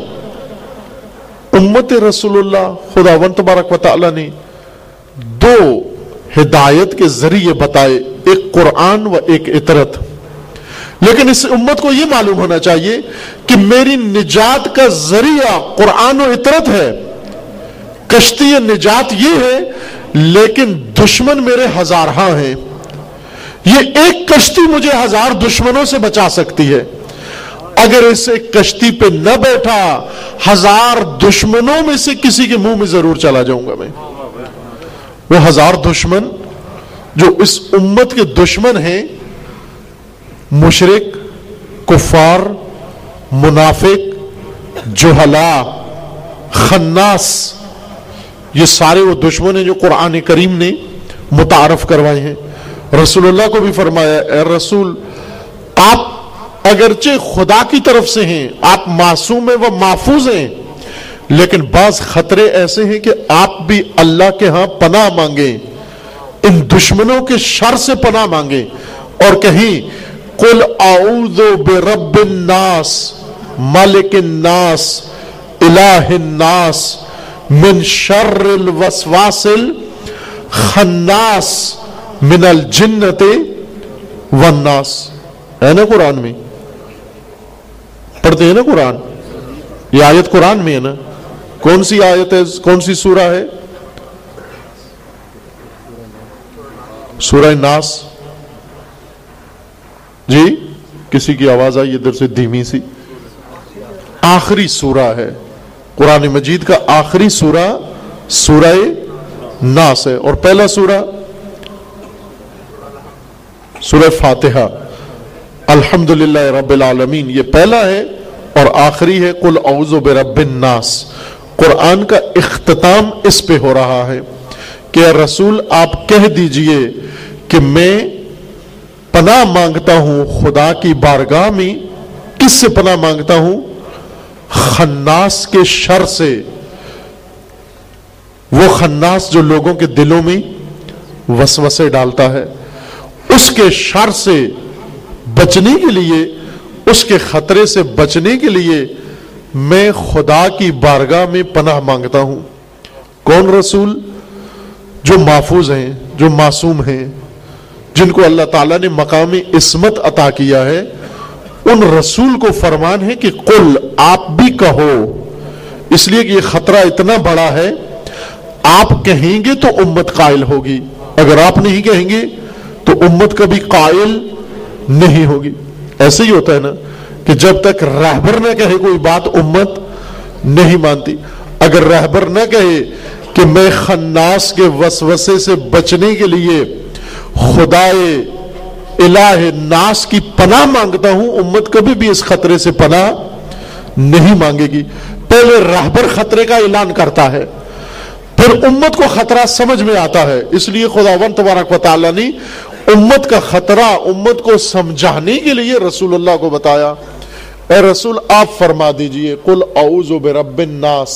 امت رسول اللہ خداوند تبارک و تعالی نے دو ہدایت کے ذریعے بتائے، ایک قرآن و ایک اطرت، لیکن اس امت کو یہ معلوم ہونا چاہیے کہ میری نجات کا ذریعہ قرآن و اطرت ہے، کشتی نجات یہ ہے، لیکن دشمن میرے ہزارہاں ہیں۔ یہ ایک کشتی مجھے ہزار دشمنوں سے بچا سکتی ہے، اگر اس ایک کشتی پہ نہ بیٹھا ہزار دشمنوں میں سے کسی کے منہ میں ضرور چلا جاؤں گا میں۔ وہ ہزار دشمن جو اس امت کے دشمن ہیں، مشرک، کفار، منافق، جہلا، خناس، یہ سارے وہ دشمن ہیں جو قرآن کریم نے متعارف کروائے ہیں۔ رسول اللہ کو بھی فرمایا، اے رسول، آپ اگرچہ خدا کی طرف سے ہیں، آپ معصوم ہیں و محفوظ ہیں، لیکن بعض خطرے ایسے ہیں کہ آپ بھی اللہ کے ہاں پناہ مانگیں، ان دشمنوں کے شر سے پناہ مانگیں، اور کہیں قل اعوذ برب الناس ملک الناس الہ الناس من شر الوسواس الخناس من الجنت والناس۔ ہے نا قرآن میں، پڑھتے ہیں نا قرآن، یہ آیت قرآن میں ہے نا۔ کون سی آیت ہے، کون سی سورہ ہے؟ سورہ ناس۔ جی کسی کی آواز آئی ادھر سے دھیمی سی؟ آخری سورہ ہے قرآن مجید کا، آخری سورہ سورہ ناس ہے، اور پہلا سورہ سورہ فاتحہ، الحمدللہ رب العالمین، یہ پہلا ہے، اور آخری ہے قل اعوذ برب الناس۔ قرآن کا اختتام اس پہ ہو رہا ہے کہ رسول آپ کہہ دیجئے کہ میں پناہ مانگتا ہوں خدا کی بارگاہ میں، کس سے پناہ مانگتا ہوں؟ خناس کے شر سے، وہ خناس جو لوگوں کے دلوں میں وسوسے ڈالتا ہے، اس کے شر سے بچنے کے لیے، اس کے خطرے سے بچنے کے لیے میں خدا کی بارگاہ میں پناہ مانگتا ہوں۔ کون رسول؟ جو محفوظ ہیں، جو معصوم ہیں، جن کو اللہ تعالیٰ نے مقام عصمت عطا کیا ہے، ان رسول کو فرمان ہے کہ قل، آپ بھی کہو، اس لیے کہ یہ خطرہ اتنا بڑا ہے، آپ کہیں گے تو امت قائل ہوگی، اگر آپ نہیں کہیں گے تو امت کبھی قائل نہیں ہوگی۔ ایسے ہی ہوتا ہے نا کہ جب تک رہبر نہ کہے کوئی بات امت نہیں مانتی۔ اگر رہبر نہ کہے کہ میں خناس کے وسوسے سے بچنے کے لیے خدائے الہ ناس کی پناہ مانگتا ہوں، امت کبھی بھی اس خطرے سے پناہ نہیں مانگے گی۔ پہلے رہبر خطرے کا اعلان کرتا ہے، پھر امت کو خطرہ سمجھ میں آتا ہے۔ اس لیے خداوند تبارک و تعالی نے امت کا خطرہ امت کو سمجھانے کے لیے رسول اللہ کو بتایا، اے رسول آپ فرما دیجئے قل اعوذ برب الناس،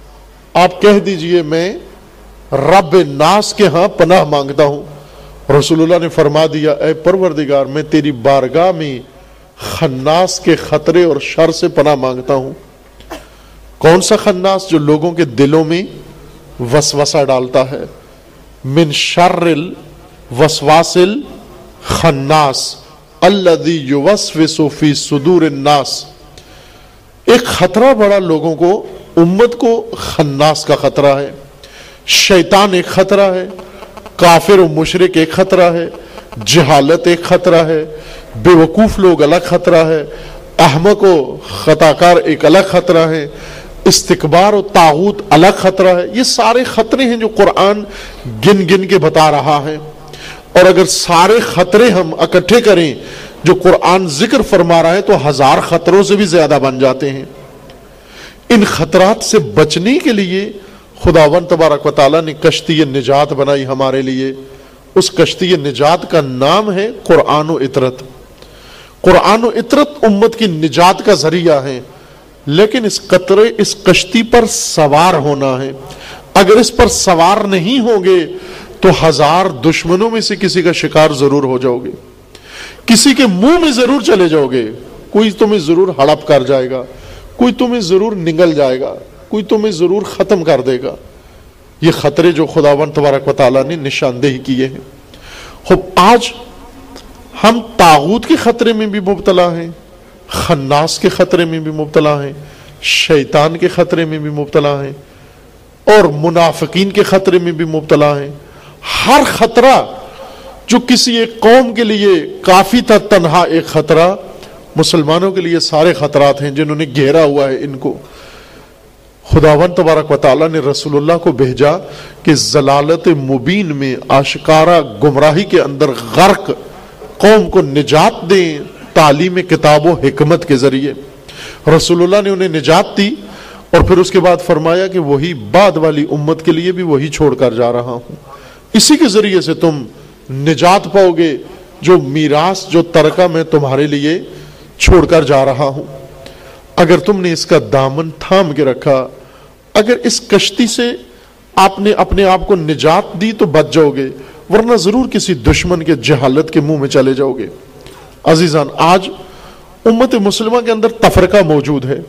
آپ کہہ دیجئے میں رب الناس کے ہاں پناہ مانگتا ہوں۔ رسول اللہ نے فرما دیا اے پروردگار میں تیری بارگاہ میں خناس کے خطرے اور شر سے پناہ مانگتا ہوں۔ کون سا خناس؟ جو لوگوں کے دلوں میں وسوسہ ڈالتا ہے۔ من شر الوسواس الخناس الذی یوسوس فی صدور الناس۔ ایک خطرہ بڑا لوگوں کو، امت کو خناس کا خطرہ ہے۔ شیطان ایک خطرہ ہے، کافر و مشرک ایک خطرہ ہے، جہالت ایک خطرہ ہے، بے وقوف لوگ الگ خطرہ ہے، احمق و خطاکار ایک الگ خطرہ ہے، استکبار و طاغوت الگ خطرہ ہے۔ یہ سارے خطرے ہیں جو قرآن گن گن کے بتا رہا ہے، اور اگر سارے خطرے ہم اکٹھے کریں جو قرآن ذکر فرما رہا ہے تو ہزار خطروں سے بھی زیادہ بن جاتے ہیں۔ ان خطرات سے بچنے کے لیے خداوند تبارک و تعالیٰ نے کشتی نجات بنائی ہمارے لیے۔ اس کشتی نجات کا نام ہے قرآن و اطرت۔ قرآن و اطرت امت کی نجات کا ذریعہ ہے، لیکن اس قطرے اس کشتی پر سوار ہونا ہے۔ اگر اس پر سوار نہیں ہوں گے تو ہزار دشمنوں میں سے کسی کا شکار ضرور ہو جاؤ گے، کسی کے منہ میں ضرور چلے جاؤ گے، کوئی تمہیں ضرور ہڑپ کر جائے گا، کوئی تمہیں ضرور نگل جائے گا، کوئی تمہیں ضرور ختم کر دے گا۔ یہ خطرے جو خداوند تبارک و تعالیٰ نے نشاندہی کیے ہیں۔ خب آج ہم طاغوت کے خطرے میں بھی مبتلا ہیں، خناس کے خطرے میں بھی مبتلا ہیں، شیطان کے خطرے میں بھی مبتلا ہیں، اور منافقین کے خطرے میں بھی مبتلا ہیں۔ ہر خطرہ جو کسی ایک قوم کے لیے کافی تھا تنہا ایک خطرہ، مسلمانوں کے لیے سارے خطرات ہیں جنہوں نے گھیرا ہوا ہے ان کو۔ خداوند تبارک و تعالیٰ نے رسول اللہ کو بھیجا کہ ضلالت مبین میں آشکارا گمراہی کے اندر غرق قوم کو نجات دیں تعلیم کتاب و حکمت کے ذریعے۔ رسول اللہ نے انہیں نجات دی اور پھر اس کے بعد فرمایا کہ وہی بعد والی امت کے لیے بھی وہی چھوڑ کر جا رہا ہوں، اسی کے ذریعے سے تم نجات پاؤ گے جو میراث جو ترکہ میں تمہارے لیے چھوڑ کر جا رہا ہوں۔ اگر تم نے اس کا دامن تھام کے رکھا، اگر اس کشتی سے آپ نے اپنے آپ کو نجات دی تو بچ جاؤ گے، ورنہ ضرور کسی دشمن کے جہالت کے منہ میں چلے جاؤ گے۔ عزیزان، آج امت مسلمہ کے اندر تفرقہ موجود ہے۔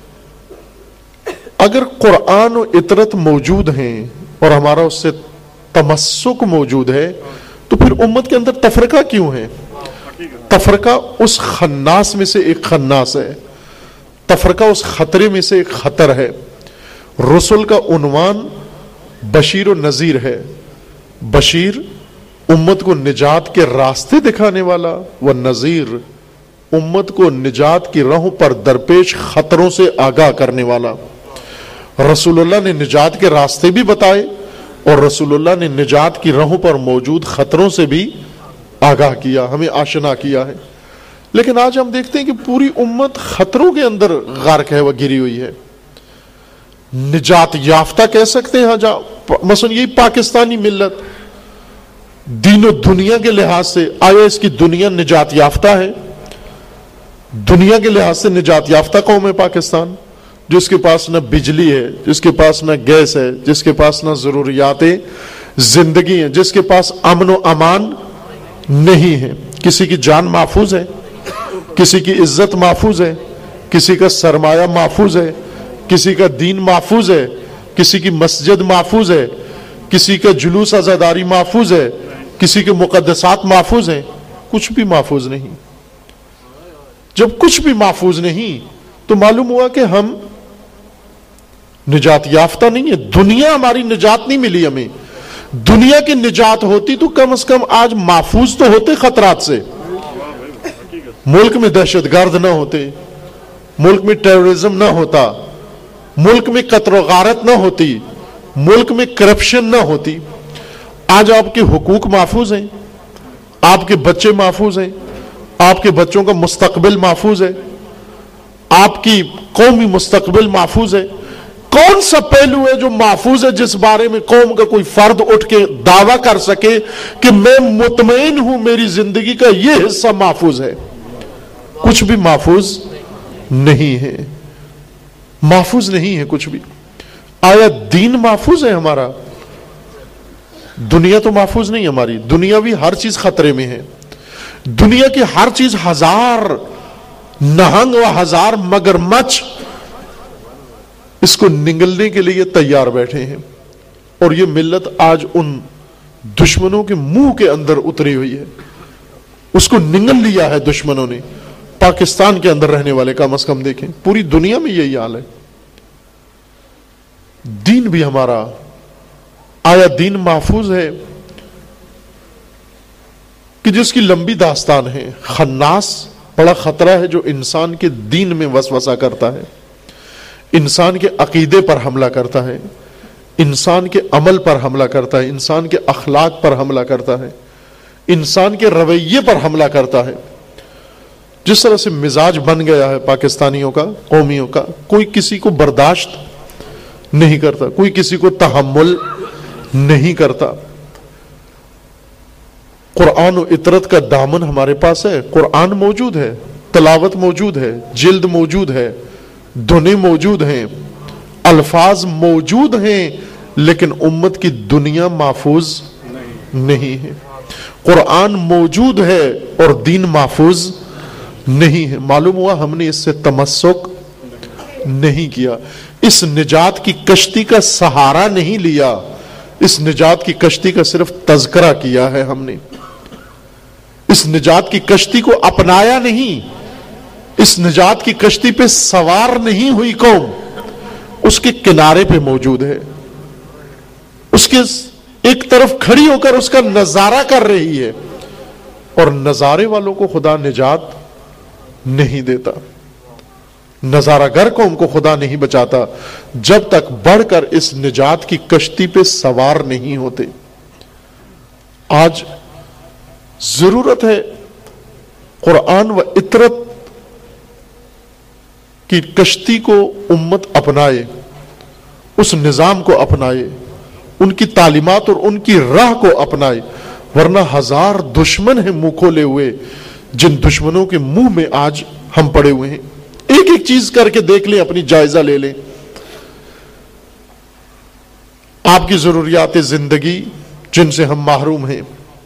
اگر قرآن و اطرت موجود ہیں اور ہمارا اس سے تمسک موجود ہے تو پھر امت کے اندر تفرقہ کیوں ہے؟ تفرقہ اس خناس میں سے ایک خناس ہے، تفرقہ اس خطرے میں سے ایک خطر ہے۔ رسول کا عنوان بشیر و نذیر ہے۔ بشیر امت کو نجات کے راستے دکھانے والا، و نذیر امت کو نجات کی راہوں پر درپیش خطروں سے آگاہ کرنے والا۔ رسول اللہ نے نجات کے راستے بھی بتائے اور رسول اللہ نے نجات کی راہوں پر موجود خطروں سے بھی آگاہ کیا، ہمیں آشنا کیا ہے۔ لیکن آج ہم دیکھتے ہیں کہ پوری امت خطروں کے اندر غرق ہے، وہ گری ہوئی ہے۔ نجات یافتہ کہہ سکتے ہیں جا مثلا یہی پاکستانی ملت دین و دنیا کے لحاظ سے، آیا اس کی دنیا نجات یافتہ ہے؟ دنیا کے لحاظ سے نجات یافتہ قوم ہے پاکستان، جس کے پاس نہ بجلی ہے، جس کے پاس نہ گیس ہے، جس کے پاس نہ ضروریات زندگی ہیں، جس کے پاس امن و امان نہیں ہے۔ کسی کی جان محفوظ ہے، کسی کی عزت محفوظ ہے، کسی کا سرمایہ محفوظ ہے، کسی کا دین محفوظ ہے، کسی کی مسجد محفوظ ہے، کسی کا جلوس عزاداری محفوظ ہے، کسی کے مقدسات محفوظ ہیں؟ کچھ بھی محفوظ نہیں۔ جب کچھ بھی محفوظ نہیں تو معلوم ہوا کہ ہم نجات یافتہ نہیں ہے۔ دنیا ہماری نجات نہیں ملی ہمیں۔ دنیا کی نجات ہوتی تو کم از کم آج محفوظ تو ہوتے خطرات سے، ملک میں دہشت گرد نہ ہوتے، ملک میں ٹیررزم نہ ہوتا، ملک میں قتل و غارت نہ ہوتی، ملک میں کرپشن نہ ہوتی۔ آج آپ کے حقوق محفوظ ہیں، آپ کے بچے محفوظ ہیں، آپ کے بچوں کا مستقبل محفوظ ہے، آپ کی قومی مستقبل محفوظ ہے۔ کون سا پہلو ہے جو محفوظ ہے جس بارے میں قوم کا کوئی فرد اٹھ کے دعویٰ کر سکے کہ میں مطمئن ہوں میری زندگی کا یہ حصہ محفوظ ہے؟ کچھ بھی محفوظ نہیں ہے، محفوظ نہیں ہے کچھ بھی۔ آیا دین محفوظ ہے ہمارا؟ دنیا تو محفوظ نہیں ہماری، دنیاوی ہر چیز خطرے میں ہے، دنیا کی ہر چیز ہزار نہنگ و ہزار مگرمچھ اس کو نگلنے کے لیے تیار بیٹھے ہیں، اور یہ ملت آج ان دشمنوں کے منہ کے اندر اتری ہوئی ہے، اس کو نگل لیا ہے دشمنوں نے۔ پاکستان کے اندر رہنے والے کم از کم دیکھیں، پوری دنیا میں یہی حال ہے۔ دین بھی ہمارا، آیا دین محفوظ ہے؟ کہ جس کی لمبی داستان ہے، خناس بڑا خطرہ ہے جو انسان کے دین میں وسوسہ کرتا ہے، انسان کے عقیدے پر حملہ کرتا ہے، انسان کے عمل پر حملہ کرتا ہے، انسان کے اخلاق پر حملہ کرتا ہے، انسان کے رویے پر حملہ کرتا ہے۔ جس طرح سے مزاج بن گیا ہے پاکستانیوں کا، قومیوں کا، کوئی کسی کو برداشت نہیں کرتا، کوئی کسی کو تحمل نہیں کرتا۔ قرآن و اطرت کا دامن ہمارے پاس ہے، قرآن موجود ہے، تلاوت موجود ہے، جلد موجود ہے، دھنے موجود ہیں، الفاظ موجود ہیں، لیکن امت کی دنیا محفوظ نہیں ہے۔ قرآن موجود ہے اور دین محفوظ نہیں ہے۔ معلوم ہوا ہم نے اس سے تمسک نہیں کیا، اس نجات کی کشتی کا سہارا نہیں لیا، اس نجات کی کشتی کا صرف تذکرہ کیا ہے ہم نے، اس نجات کی کشتی کو اپنایا نہیں، اس نجات کی کشتی پہ سوار نہیں ہوئی قوم، اس کے کنارے پہ موجود ہے، اس کے ایک طرف کھڑی ہو کر اس کا نظارہ کر رہی ہے، اور نظارے والوں کو خدا نجات نہیں دیتا، نظارہ گر قوم کو خدا نہیں بچاتا جب تک بڑھ کر اس نجات کی کشتی پہ سوار نہیں ہوتے۔ آج ضرورت ہے قرآن و اطرت کی کشتی کو امت اپنائے، اس نظام کو اپنائے، ان کی تعلیمات اور ان کی راہ کو اپنائے، ورنہ ہزار دشمن ہیں منہ کھولے ہوئے، جن دشمنوں کے منہ میں آج ہم پڑے ہوئے ہیں۔ ایک ایک چیز کر کے دیکھ لیں، اپنی جائزہ لے لیں۔ آپ کی ضروریات زندگی جن سے ہم محروم ہیں،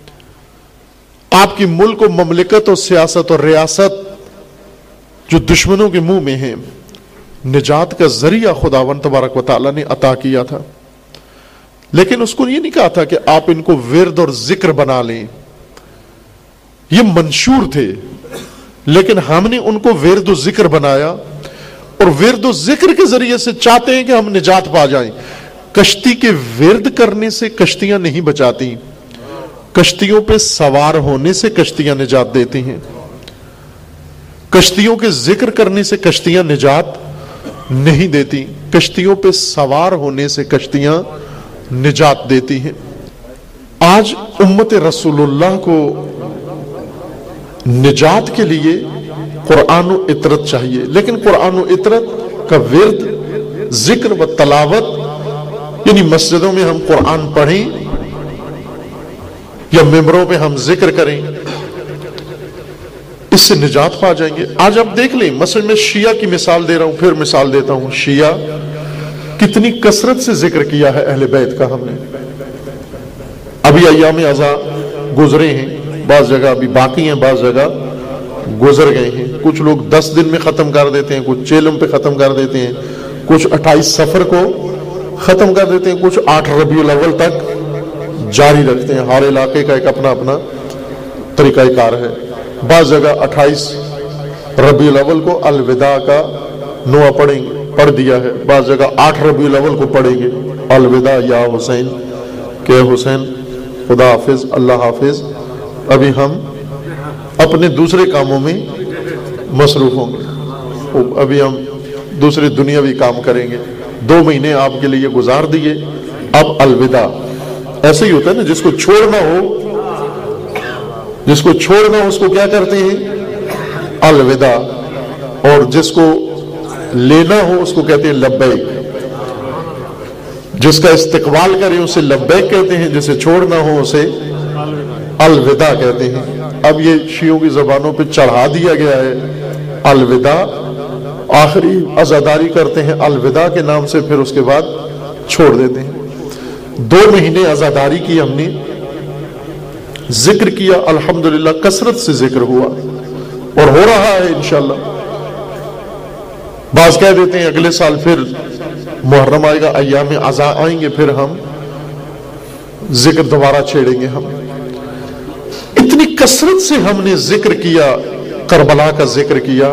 آپ کی ملک و مملکت اور سیاست اور ریاست جو دشمنوں کے منہ میں ہیں، نجات کا ذریعہ خداوند تبارک و تعالیٰ نے عطا کیا تھا، لیکن اس کو یہ نہیں کہا تھا کہ آپ ان کو ورد اور ذکر بنا لیں، یہ منشور تھے، لیکن ہم نے ان کو ورد و ذکر بنایا، اور ورد و ذکر کے ذریعے سے چاہتے ہیں کہ ہم نجات پا جائیں۔ کشتی کے ورد کرنے سے کشتیاں نہیں بچاتی، کشتیوں پہ سوار ہونے سے کشتیاں نجات دیتی ہیں، کشتیوں کے ذکر کرنے سے کشتیاں نجات نہیں دیتی، کشتیوں پہ سوار ہونے سے کشتیاں نجات دیتی ہیں۔ آج امت رسول اللہ کو نجات کے لیے قرآن و اطرت چاہیے، لیکن قرآن و اطرت کا ورد، ذکر و تلاوت، یعنی مسجدوں میں ہم قرآن پڑھیں یا ممبروں پہ ہم ذکر کریں، اس سے نجات پا جائیں گے۔ آج آپ دیکھ لیں، مثلا میں شیعہ کی مثال دے رہا ہوں، پھر مثال دیتا ہوں، شیعہ کتنی کثرت سے ذکر کیا ہے اہل بیت کا ہم نے۔ ابھی ایام ازاں گزرے ہیں، بعض جگہ ابھی باقی ہیں، بعض جگہ گزر گئے ہیں، کچھ لوگ دس دن میں ختم کر دیتے ہیں، کچھ چیلم پہ ختم کر دیتے ہیں، کچھ اٹھائیس سفر کو ختم کر دیتے ہیں، کچھ آٹھ ربیع الاول تک جاری رکھتے ہیں۔ ہر علاقے کا ایک اپنا اپنا طریقہ کار ہے۔ بعض جگہ اٹھائیس ربیع الاول کو الوداع کا نوع پڑھیں گے، پڑھ دیا ہے، بعض جگہ آٹھ ربیع الاول کو پڑھیں گے، الوداع یا حسین، کہ حسین خدا حافظ، اللہ حافظ۔ ابھی ہم اپنے دوسرے کاموں میں مصروف ہوں گے، ابھی ہم دوسرے دنیاوی کام کریں گے۔ دو مہینے آپ کے لیے گزار دیے، اب الوداع۔ ایسے ہی ہوتا ہے نا، جس کو چھوڑنا ہو جس کو چھوڑنا ہو اس کو کیا کرتے ہیں؟ الوداع۔ اور جس کو لینا ہو اس کو کہتے ہیں لبیک۔ جس کا استقبال کریں اسے لبیک کہتے ہیں، جسے چھوڑنا ہو اسے الوداع کہتے ہیں۔ اب یہ شیعوں کی زبانوں پہ چڑھا دیا گیا ہے الوداع آخری عزاداری کرتے ہیں الوداع کے نام سے، پھر اس کے بعد چھوڑ دیتے ہیں۔ دو مہینے عزاداری کی ہم نے، ذکر کیا، الحمدللہ کثرت سے ذکر ہوا اور ہو رہا ہے انشاءاللہ۔ بعض کہہ دیتے ہیں اگلے سال پھر محرم آئے گا، ایام عزا آئیں گے، پھر ہم ذکر دوبارہ چھیڑیں گے۔ ہم اتنی کثرت سے ہم نے ذکر کیا، کربلا کا ذکر کیا،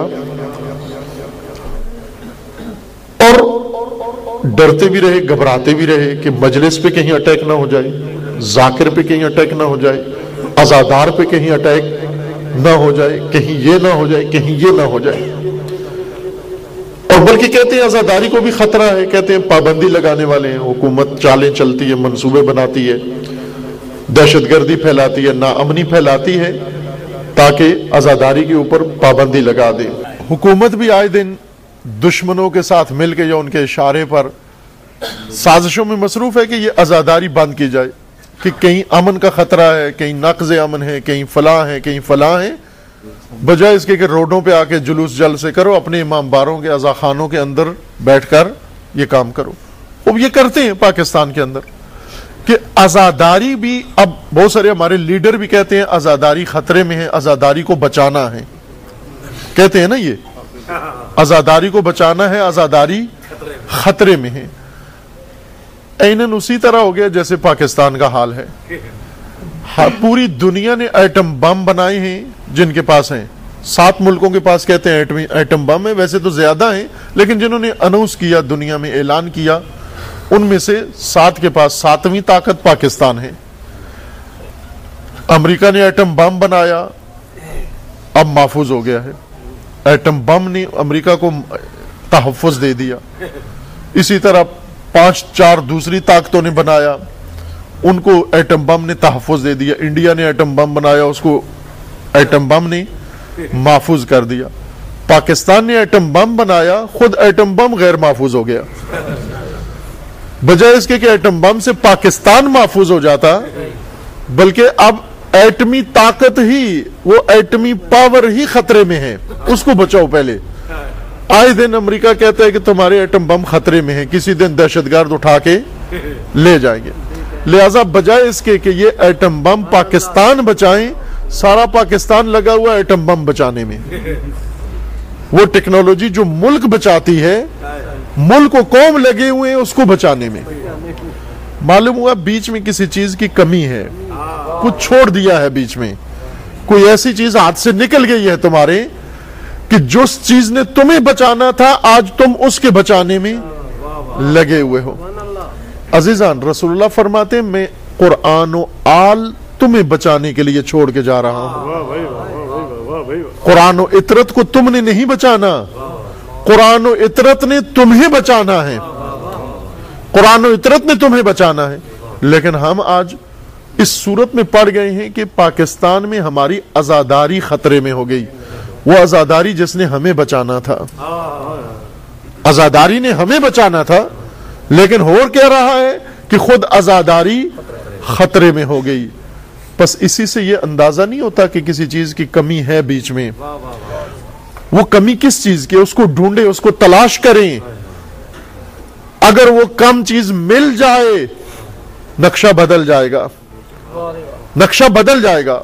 اور ڈرتے بھی رہے، گھبراتے بھی رہے کہ مجلس پہ کہیں اٹیک نہ ہو جائے، ذاکر پہ کہیں اٹیک نہ ہو جائے، عزادار پہ کہیں اٹیک نہ ہو جائے، کہیں یہ نہ ہو جائے، کہیں یہ نہ ہو جائے۔ اور بلکہ کہتے ہیں عزاداری کو بھی خطرہ ہے، کہتے ہیں پابندی لگانے والے ہیں، حکومت چالیں چلتی ہے، منصوبے بناتی ہے، دہشت گردی پھیلاتی ہے، ناامنی پھیلاتی ہے تاکہ عزاداری کے اوپر پابندی لگا دے۔ حکومت بھی آئے دن دشمنوں کے ساتھ مل کے یا ان کے اشارے پر سازشوں میں مصروف ہے کہ یہ عزاداری بند کی جائے، کہ کہیں امن کا خطرہ ہے، کہیں نقض امن ہے، کہیں فلاں ہے، کہیں فلاں ہے، بجائے اس کے کہ روڈوں پہ آ کے جلوس جلسے کرو، اپنے امام باروں کے عزا خانوں کے اندر بیٹھ کر یہ کام کرو۔ اب یہ کرتے ہیں پاکستان کے اندر کہ عزاداری بھی، اب بہت سارے ہمارے لیڈر بھی کہتے ہیں عزاداری خطرے میں ہے، عزاداری کو بچانا ہے، کہتے ہیں نا یہ عزاداری کو بچانا ہے، عزاداری خطرے میں ہے۔ ایناً اسی طرح ہو گیا جیسے پاکستان کا حال ہے۔ پوری دنیا نے ایٹم بم بنائے ہیں، جن کے پاس ہیں، سات ملکوں کے پاس کہتے ہیں ایٹم بم ہے، ویسے تو زیادہ ہیں، لیکن جنہوں نے اناؤنس کیا، دنیا میں اعلان کیا، ان میں سے سات کے پاس ساتویں طاقت پاکستان ہے۔ امریکہ نے ایٹم بم بنایا، اب محفوظ ہو گیا ہے۔ ایٹم بم نے امریکہ کو تحفظ دے دیا۔ اسی طرح پانچ چار دوسری طاقتوں نے بنایا، ان کو ایٹم بم نے تحفظ دے دیا۔ انڈیا نے ایٹم بم بنایا، اس کو ایٹم بم نے محفوظ کر دیا۔ پاکستان نے ایٹم بم بنایا، خود ایٹم بم غیر محفوظ ہو گیا۔ بجائے اس کے کہ ایٹم بم سے پاکستان محفوظ ہو جاتا، بلکہ اب ایٹمی طاقت ہی، وہ ایٹمی پاور ہی خطرے میں ہے، اس کو بچاؤ پہلے۔ آئے دن امریکہ کہتا ہے کہ تمہارے ایٹم بم خطرے میں ہیں، کسی دن دہشت گرد اٹھا کے لے جائیں گے۔ لہذا بجائے اس کے کہ یہ ایٹم بم پاکستان بچائیں، سارا پاکستان لگا ہوا ایٹم بم بچانے میں۔ وہ ٹیکنالوجی جو ملک بچاتی ہے، ملک و قوم لگے ہوئے ہیں اس کو بچانے میں۔ معلوم ہوا بیچ میں کسی چیز کی کمی ہے، کچھ چھوڑ دیا ہے بیچ میں، کوئی ایسی چیز ہاتھ سے نکل گئی ہے تمہارے کہ جس چیز نے تمہیں بچانا تھا آج تم اس کے بچانے میں لگے ہوئے ہو۔ عزیزان، رسول اللہ فرماتے ہیں میں قرآن و آل تمہیں بچانے کے لیے چھوڑ کے جا رہا ہوں۔ قرآن و اطرت کو تم نے نہیں بچانا، قرآن و اطرت نے تمہیں بچانا ہے، قرآن و اطرت نے تمہیں بچانا ہے۔ لیکن ہم آج اس صورت میں پڑ گئے ہیں کہ پاکستان میں ہماری عزاداری خطرے میں ہو گئی، وہ عزاداری جس نے ہمیں بچانا تھا، عزاداری نے ہمیں بچانا تھا، لیکن ہو کیا رہا ہے کہ خود عزاداری خطرے میں ہو گئی۔ بس اسی سے یہ اندازہ نہیں ہوتا کہ کسی چیز کی کمی ہے بیچ میں، وہ کمی کس چیز کی، اس کو ڈھونڈیں، اس کو تلاش کریں۔ اگر وہ کم چیز مل جائے، نقشہ بدل جائے گا، نقشہ بدل جائے گا۔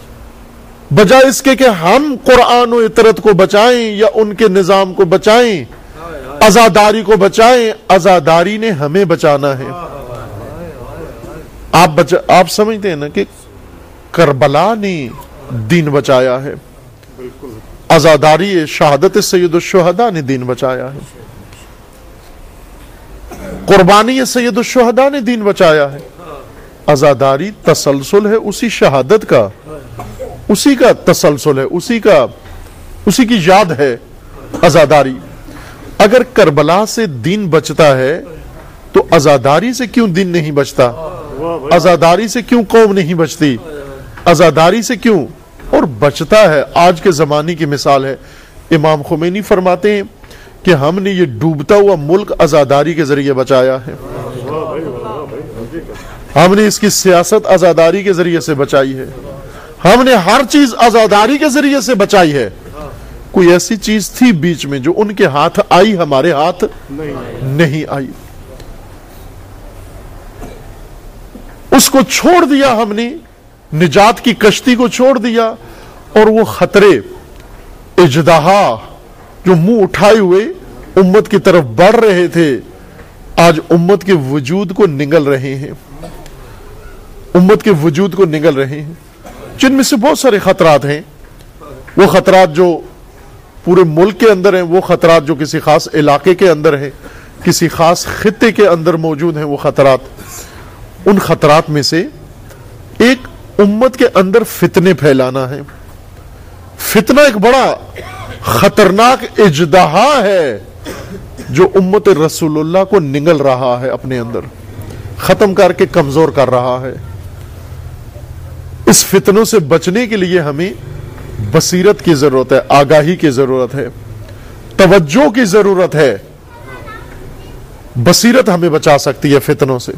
بجائے اس کے کہ ہم قرآن و اطرت کو بچائیں یا ان کے نظام کو بچائیں، عزاداری کو بچائیں، عزاداری نے ہمیں بچانا ہے۔ آپ بچا آپ سمجھتے ہیں نا کہ کربلا نے دین بچایا ہے، عزاداری شہادت سید الشہداء نے دین بچایا ہے، قربانی سید الشہداء نے دین بچایا ہے۔ عزاداری تسلسل ہے اسی شہادت کا، اسی کا تسلسل ہے، اسی کا اسی کی یاد ہے عزاداری۔ اگر کربلا سے دین بچتا ہے تو عزاداری سے کیوں دین نہیں بچتا؟ عزاداری سے کیوں قوم نہیں بچتی؟ عزاداری سے کیوں اور بچتا ہے؟ آج کے زمانے کی مثال ہے، امام خمینی فرماتے ہیں کہ ہم نے یہ ڈوبتا ہوا ملک عزاداری کے ذریعے بچایا ہے، ہم نے اس کی سیاست عزاداری کے ذریعے سے بچائی ہے، ہم نے ہر چیز عزاداری کے ذریعے سے بچائی ہے۔ کوئی ایسی چیز تھی بیچ میں جو ان کے ہاتھ آئی, ہمارے ہاتھ نہیں, نہیں آئی. اس کو چھوڑ دیا ہم نے, نجات کی کشتی کو چھوڑ دیا, اور وہ خطرے اجدہا جو منہ اٹھائے ہوئے امت کی طرف بڑھ رہے تھے, آج امت کے وجود کو نگل رہے ہیں, امت کے وجود کو نگل رہے ہیں, جن میں سے بہت سارے خطرات ہیں. وہ خطرات جو پورے ملک کے اندر ہیں, وہ خطرات جو کسی خاص علاقے کے اندر ہیں, کسی خاص خطے کے اندر موجود ہیں, وہ خطرات. ان خطرات میں سے ایک امت کے اندر فتنے پھیلانا ہے. فتنہ ایک بڑا خطرناک اجدہا ہے جو امت رسول اللہ کو نگل رہا ہے, اپنے اندر ختم کر کے کمزور کر رہا ہے. اس فتنوں سے بچنے کے لیے ہمیں بصیرت کی ضرورت ہے, آگاہی کی ضرورت ہے, توجہ کی ضرورت ہے. بصیرت ہمیں بچا سکتی ہے فتنوں سے.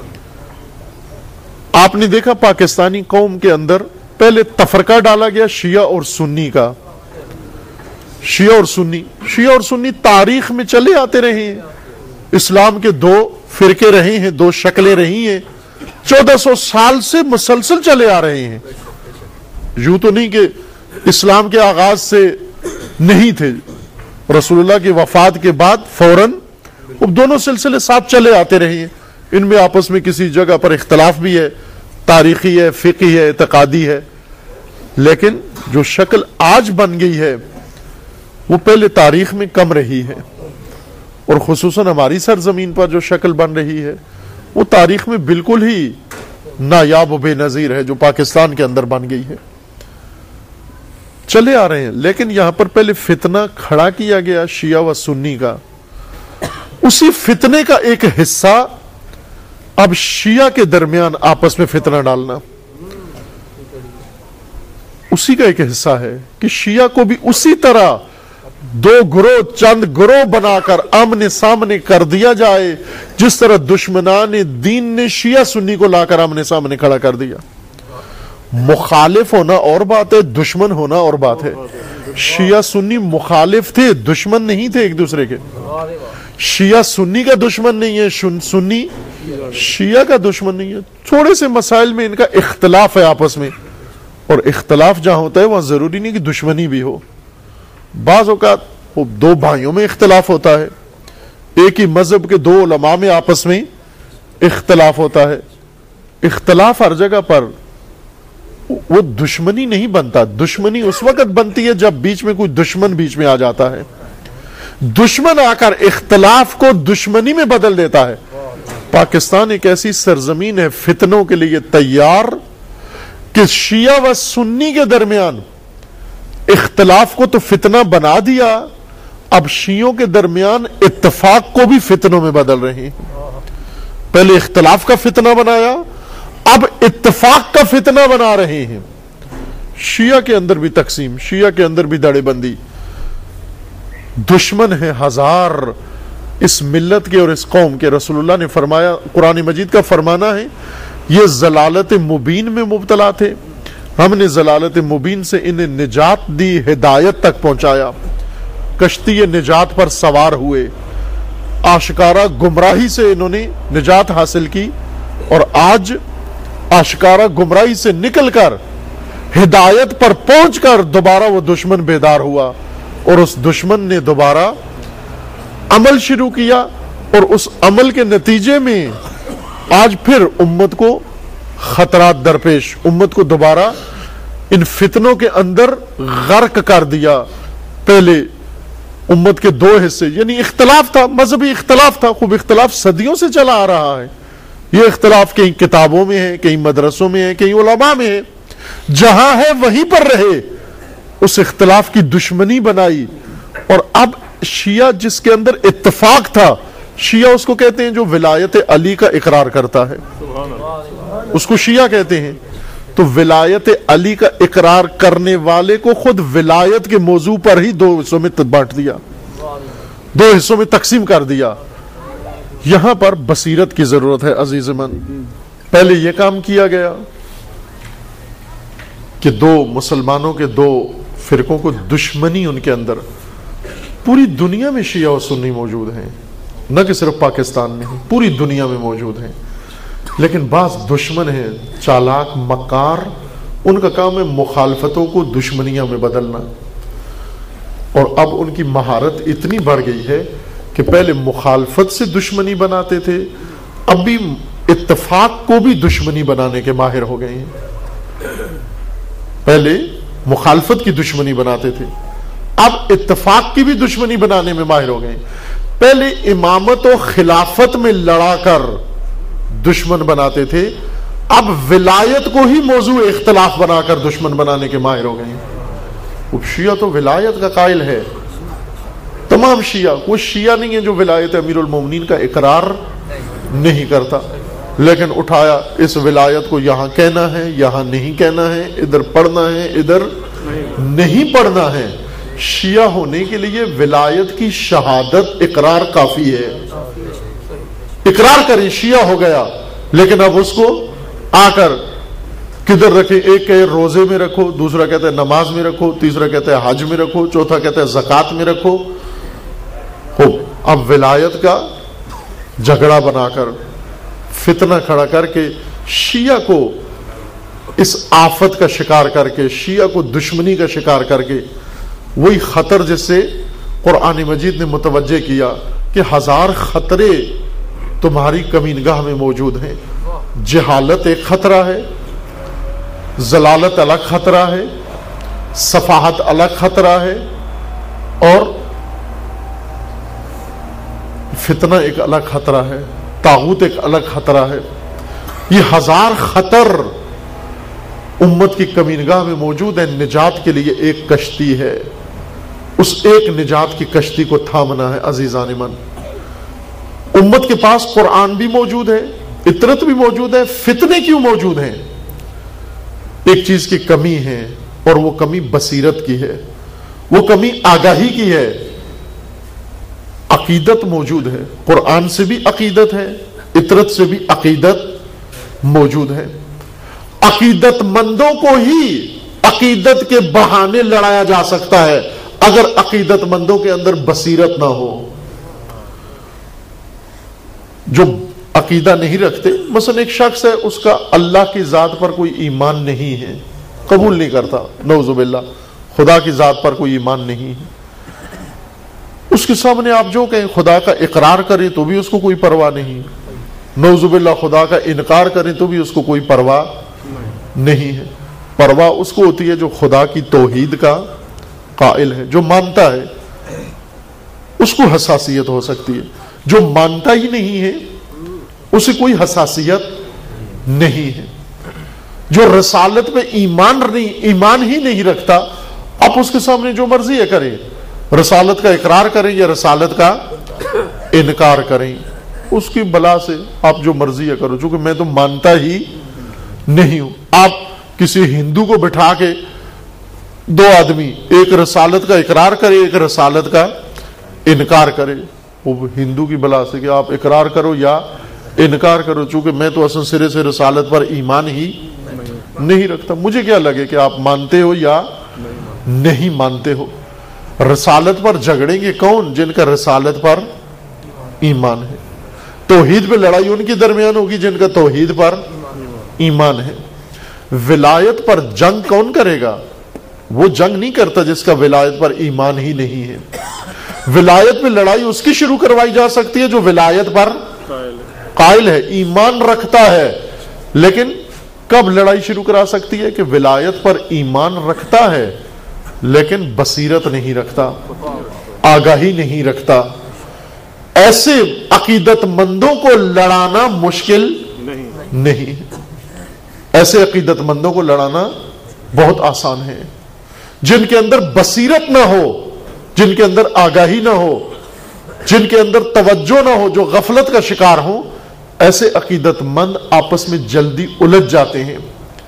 آپ نے دیکھا پاکستانی قوم کے اندر پہلے تفرقہ ڈالا گیا شیعہ اور سنی کا. شیعہ اور سنی شیعہ اور سنی تاریخ میں چلے آتے رہے ہیں. اسلام کے دو فرقے رہے ہیں, دو شکلیں رہی ہیں, چودہ سو سال سے مسلسل چلے آ رہے ہیں. یوں تو نہیں کہ اسلام کے آغاز سے نہیں تھے, رسول اللہ کی وفات کے بعد فوراً اب دونوں سلسلے ساتھ چلے آتے رہے ہیں. ان میں آپس میں کسی جگہ پر اختلاف بھی ہے, تاریخی ہے, فقہی ہے, اعتقادی ہے, لیکن جو شکل آج بن گئی ہے وہ پہلے تاریخ میں کم رہی ہے, اور خصوصاً ہماری سرزمین پر جو شکل بن رہی ہے وہ تاریخ میں بالکل ہی نایاب و بے نظیر ہے, جو پاکستان کے اندر بن گئی ہے. چلے آ رہے ہیں, لیکن یہاں پر پہلے فتنہ کھڑا کیا گیا شیعہ و سنی کا. اسی فتنے کا ایک حصہ اب شیعہ کے درمیان آپس میں فتنہ ڈالنا, اسی کا ایک حصہ ہے کہ شیعہ کو بھی اسی طرح دو گروہ, چند گروہ بنا کر آمنے سامنے کر دیا جائے جس طرح دشمنان دین نے شیعہ سنی کو لا کر آمنے سامنے کھڑا کر دیا. مخالف ہونا اور بات ہے, دشمن ہونا اور بات ہے. شیعہ سنی مخالف تھے, دشمن نہیں تھے ایک دوسرے کے. شیعہ سنی کا دشمن نہیں ہے, سنی شیعہ کا دشمن نہیں ہے. تھوڑے سے مسائل میں ان کا اختلاف ہے آپس میں, اور اختلاف جہاں ہوتا ہے وہاں ضروری نہیں کہ دشمنی بھی ہو. بعض اوقات وہ دو بھائیوں میں اختلاف ہوتا ہے, ایک ہی مذہب کے دو علماء میں آپس میں اختلاف ہوتا ہے. اختلاف ہر جگہ پر وہ دشمنی نہیں بنتا. دشمنی اس وقت بنتی ہے جب بیچ میں کوئی دشمن بیچ میں آ جاتا ہے. دشمن آ کر اختلاف کو دشمنی میں بدل دیتا ہے. پاکستان ایک ایسی سرزمین ہے فتنوں کے لیے تیار کہ شیعہ و سنی کے درمیان اختلاف کو تو فتنہ بنا دیا, اب شیعوں کے درمیان اتفاق کو بھی فتنوں میں بدل رہے ہیں. پہلے اختلاف کا فتنہ بنایا, اب اتفاق کا فتنہ بنا رہے ہیں. شیعہ کے اندر بھی تقسیم, شیعہ کے اندر بھی دڑے بندی. دشمن ہے ہزار اس ملت کے اور اس قوم کے. رسول اللہ نے فرمایا, قرآن مجید کا فرمانا ہے, یہ ضلالت مبین میں مبتلا تھے, ہم نے ضلالت مبین سے انہیں نجات دی, ہدایت تک پہنچایا, کشتی نجات پر سوار ہوئے, آشکارا گمراہی سے انہوں نے نجات حاصل کی, اور آج آشکارا گمراہی سے نکل کر ہدایت پر پہنچ کر دوبارہ وہ دشمن بیدار ہوا, اور اس دشمن نے دوبارہ عمل شروع کیا, اور اس عمل کے نتیجے میں آج پھر امت کو خطرات درپیش, امت کو دوبارہ ان فتنوں کے اندر غرق کر دیا. پہلے امت کے دو حصے, یعنی اختلاف تھا, مذہبی اختلاف تھا, خوب اختلاف صدیوں سے چلا آ رہا ہے. یہ اختلاف کہیں کتابوں میں ہے, کہیں مدرسوں میں ہے, کہیں علماء میں ہے, جہاں ہے وہیں پر رہے. اس اختلاف کی دشمنی بنائی, اور اب شیعہ جس کے اندر اتفاق تھا, شیعہ اس کو کہتے ہیں جو ولایت علی کا اقرار کرتا ہے, اس کو شیعہ کہتے ہیں. تو ولایت علی کا اقرار کرنے والے کو خود ولایت کے موضوع پر ہی دو حصوں میں بانٹ دیا, دو حصوں میں تقسیم کر دیا. یہاں پر بصیرت کی ضرورت ہے عزیز من. پہلے یہ کام کیا گیا کہ دو مسلمانوں کے دو فرقوں کو دشمنی ان کے اندر، پوری دنیا میں شیعہ اور سنی موجود ہیں، نہ کہ صرف پاکستان میں ہیں، پوری دنیا میں موجود ہیں، لیکن بعض دشمن ہیں چالاک مکار، ان کا کام ہے مخالفتوں کو دشمنیاں میں بدلنا، اور اب ان کی مہارت اتنی بڑھ گئی ہے کہ پہلے مخالفت سے دشمنی بناتے تھے، اب بھی اتفاق کو بھی دشمنی بنانے کے ماہر ہو گئے ہیں۔ پہلے مخالفت کی دشمنی بناتے تھے، اب اتفاق کی بھی دشمنی بنانے میں ماہر ہو گئے ہیں۔ پہلے امامت و خلافت میں لڑا کر دشمن بناتے تھے، اب ولایت کو ہی موضوع اختلاف بنا کر دشمن بنانے کے ماہر ہو گئے ہیں۔ اب شیعہ تو ولایت کا قائل ہے، تمام شیعہ، کوئی شیعہ نہیں ہے جو ولایت امیر المومنین کا اقرار نہیں کرتا، لیکن اٹھایا اس ولایت کو یہاں کہنا ہے، یہاں نہیں کہنا ہے، ادھر پڑھنا ہے، ادھر نہیں پڑھنا ہے۔ شیعہ ہونے کے لیے ولایت کی شہادت اقرار کافی ہے، اقرار کریں شیعہ ہو گیا، لیکن اب اس کو آ کر کدھر رکھے؟ ایک کہ روزے میں رکھو، دوسرا کہتا ہے نماز میں رکھو، تیسرا کہتا ہے حج میں رکھو، چوتھا کہتا ہے زکوٰۃ میں رکھو۔ اب ولایت کا جھگڑا بنا کر، فتنہ کھڑا کر کے، شیعہ کو اس آفت کا شکار کر کے، شیعہ کو دشمنی کا شکار کر کے، وہی خطر جس سے قرآن مجید نے متوجہ کیا کہ ہزار خطرے تمہاری کمینگاہ میں موجود ہیں۔ جہالت ایک خطرہ ہے، ضلالت الگ خطرہ ہے، صفاحت الگ خطرہ ہے، اور فتنہ ایک الگ خطرہ ہے، طاغوت ایک الگ خطرہ ہے۔ یہ ہزار خطر امت کی کمینگاہ میں موجود ہے۔ نجات کے لیے ایک کشتی ہے، اس ایک نجات کی کشتی کو تھامنا ہے۔ عزیزان من، امت کے پاس قرآن بھی موجود ہے، اطرت بھی موجود ہے، فتنے کیوں موجود ہیں؟ ایک چیز کی کمی ہے، اور وہ کمی بصیرت کی ہے، وہ کمی آگاہی کی ہے۔ عقیدت موجود ہے، قرآن سے بھی عقیدت ہے، اطرت سے بھی عقیدت موجود ہے۔ عقیدت مندوں کو ہی عقیدت کے بہانے لڑایا جا سکتا ہے، اگر عقیدت مندوں کے اندر بصیرت نہ ہو۔ جو عقیدہ نہیں رکھتے، مثلا ایک شخص ہے، اس کا اللہ کی ذات پر کوئی ایمان نہیں ہے، قبول نہیں کرتا، نعوذ باللہ، خدا کی ذات پر کوئی ایمان نہیں ہے، اس کے سامنے آپ جو کہیں خدا کا اقرار کریں تو بھی اس کو کوئی پرواہ نہیں، نعوذ باللہ خدا کا انکار کریں تو بھی اس کو کوئی پرواہ نہیں ہے۔ پرواہ اس کو ہوتی ہے جو خدا کی توحید کا قائل ہے، جو مانتا ہے، اس کو حساسیت ہو سکتی ہے۔ جو مانتا ہی نہیں ہے اسے کوئی حساسیت نہیں ہے۔ جو رسالت پہ ایمان نہیں ایمان ہی نہیں رکھتا، آپ اس کے سامنے جو مرضی ہے کریں، رسالت کا اقرار کریں یا رسالت کا انکار کریں، اس کی بلا سے آپ جو مرضی ہے کرو، چونکہ میں تو مانتا ہی نہیں ہوں۔ آپ کسی ہندو کو بٹھا کے، دو آدمی، ایک رسالت کا اقرار کرے، ایک رسالت کا انکار کرے، وہ ہندو کی بلا سے کہ آپ اقرار کرو یا انکار کرو، چونکہ میں تو اصل سرے سے رسالت پر ایمان ہی نہیں رکھتا، مجھے کیا لگے کہ آپ مانتے ہو یا نہیں مانتے ہو۔ رسالت پر جھگڑیں گے کون؟ جن کا رسالت پر ایمان ہے۔ توحید پہ لڑائی ان کے درمیان ہوگی جن کا توحید پر ایمان ہے۔ ولایت پر جنگ کون کرے گا؟ وہ جنگ نہیں کرتا جس کا ولایت پر ایمان ہی نہیں ہے۔ ولایت میں لڑائی اس کی شروع کروائی جا سکتی ہے جو ولایت پر قائل ہے، ایمان رکھتا ہے، لیکن کب لڑائی شروع کرا سکتی ہے؟ کہ ولایت پر ایمان رکھتا ہے لیکن بصیرت نہیں رکھتا، آگاہی نہیں رکھتا۔ ایسے عقیدت مندوں کو لڑانا مشکل نہیں ہے، ایسے عقیدت مندوں کو لڑانا بہت آسان ہے۔ جن کے اندر بصیرت نہ ہو، جن کے اندر آگاہی نہ ہو، جن کے اندر توجہ نہ ہو، جو غفلت کا شکار ہوں، ایسے عقیدت مند آپس میں جلدی الجھ جاتے ہیں۔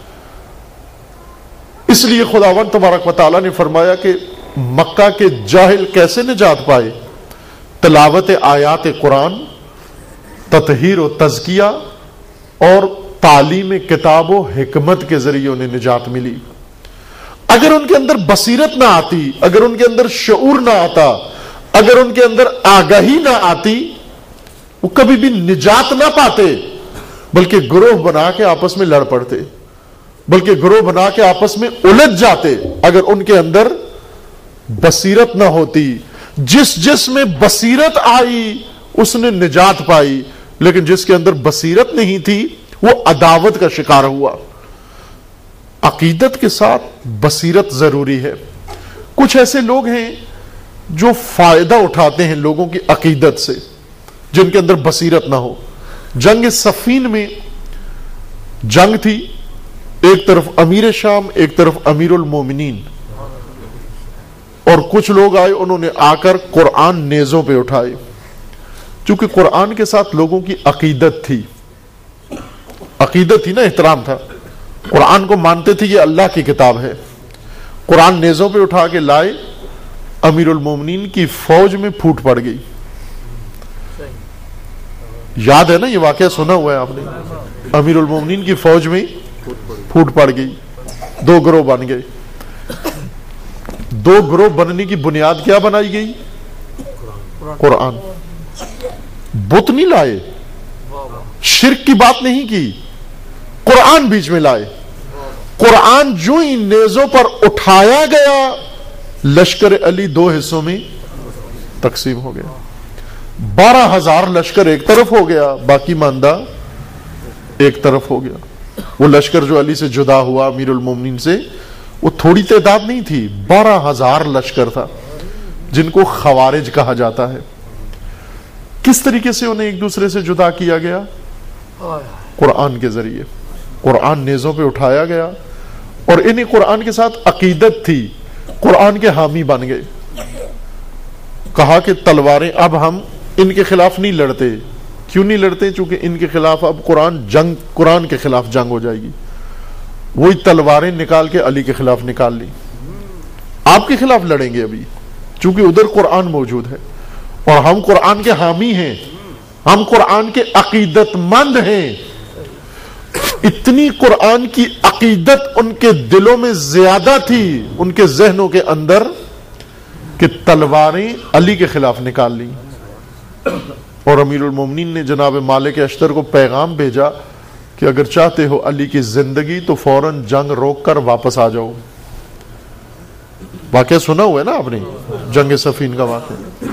اس لیے خداوند تبارک و تعالیٰ نے فرمایا کہ مکہ کے جاہل کیسے نجات پائے؟ تلاوت آیات قرآن، تطہیر و تزکیہ اور تعلیم کتاب و حکمت کے ذریعے انہیں نجات ملی۔ اگر ان کے اندر بصیرت نہ آتی، اگر ان کے اندر شعور نہ آتا، اگر ان کے اندر آگاہی نہ آتی، وہ کبھی بھی نجات نہ پاتے، بلکہ گروہ بنا کے آپس میں لڑ پڑتے، بلکہ گروہ بنا کے آپس میں الجھ جاتے اگر ان کے اندر بصیرت نہ ہوتی۔ جس جس میں بصیرت آئی اس نے نجات پائی، لیکن جس کے اندر بصیرت نہیں تھی وہ عداوت کا شکار ہوا۔ عقیدت کے ساتھ بصیرت ضروری ہے۔ کچھ ایسے لوگ ہیں جو فائدہ اٹھاتے ہیں لوگوں کی عقیدت سے، جن کے اندر بصیرت نہ ہو۔ جنگ صفین میں جنگ تھی، ایک طرف امیر شام، ایک طرف امیر المومنین، اور کچھ لوگ آئے، انہوں نے آ کر قرآن نیزوں پہ اٹھائے۔ چونکہ قرآن کے ساتھ لوگوں کی عقیدت تھی، عقیدت تھی نا، احترام تھا، قرآن کو مانتے تھے یہ اللہ کی کتاب ہے۔ قرآن نیزوں پہ اٹھا کے لائے، امیر المومنین کی فوج میں پھوٹ پڑ گئی۔ یاد ہے نا یہ واقعہ، سنا ہوا ہے آپ نے؟ امیر المومنین کی فوج میں پھوٹ پڑ گئی، دو گروہ بن گئے۔ دو گروہ بننے کی بنیاد کیا بنائی گئی؟ قرآن۔ بت نہیں لائے، شرک کی بات نہیں کی، قرآن بیچ میں لائے۔ قرآن جو ہی نیزوں پر اٹھایا گیا، لشکر علی دو حصوں میں تقسیم ہو گیا۔ بارہ ہزار لشکر ایک طرف ہو گیا، باقی ماندہ ایک طرف ہو گیا۔ وہ لشکر جو علی سے جدا ہوا، امیر المومنین سے، وہ تھوڑی تعداد نہیں تھی، بارہ ہزار لشکر تھا، جن کو خوارج کہا جاتا ہے۔ کس طریقے سے انہیں ایک دوسرے سے جدا کیا گیا؟ قرآن کے ذریعے۔ قرآن نیزوں پہ اٹھایا گیا، اور انہیں قرآن کے ساتھ عقیدت تھی، قرآن کے حامی بن گئے۔ کہا کہ تلواریں اب ہم ان کے خلاف نہیں لڑتے۔ کیوں نہیں لڑتے؟ چونکہ ان کے خلاف اب قرآن جنگ قرآن کے خلاف جنگ ہو جائے گی۔ وہی تلواریں نکال کے علی کے خلاف نکال لی، آپ کے خلاف لڑیں گے ابھی، چونکہ ادھر قرآن موجود ہے، اور ہم قرآن کے حامی ہیں، ہم قرآن کے عقیدت مند ہیں۔ اتنی قرآن کی عقیدت ان کے دلوں میں زیادہ تھی، ان کے ذہنوں کے اندر، کہ تلواریں علی کے خلاف نکال لی۔ اور امیر المومنین نے جناب مالک اشتر کو پیغام بھیجا کہ اگر چاہتے ہو علی کی زندگی تو فوراً جنگ روک کر واپس آ جاؤ۔ واقعہ سنا ہوا ہے نا آپ نے، جنگ صفین کا واقعہ۔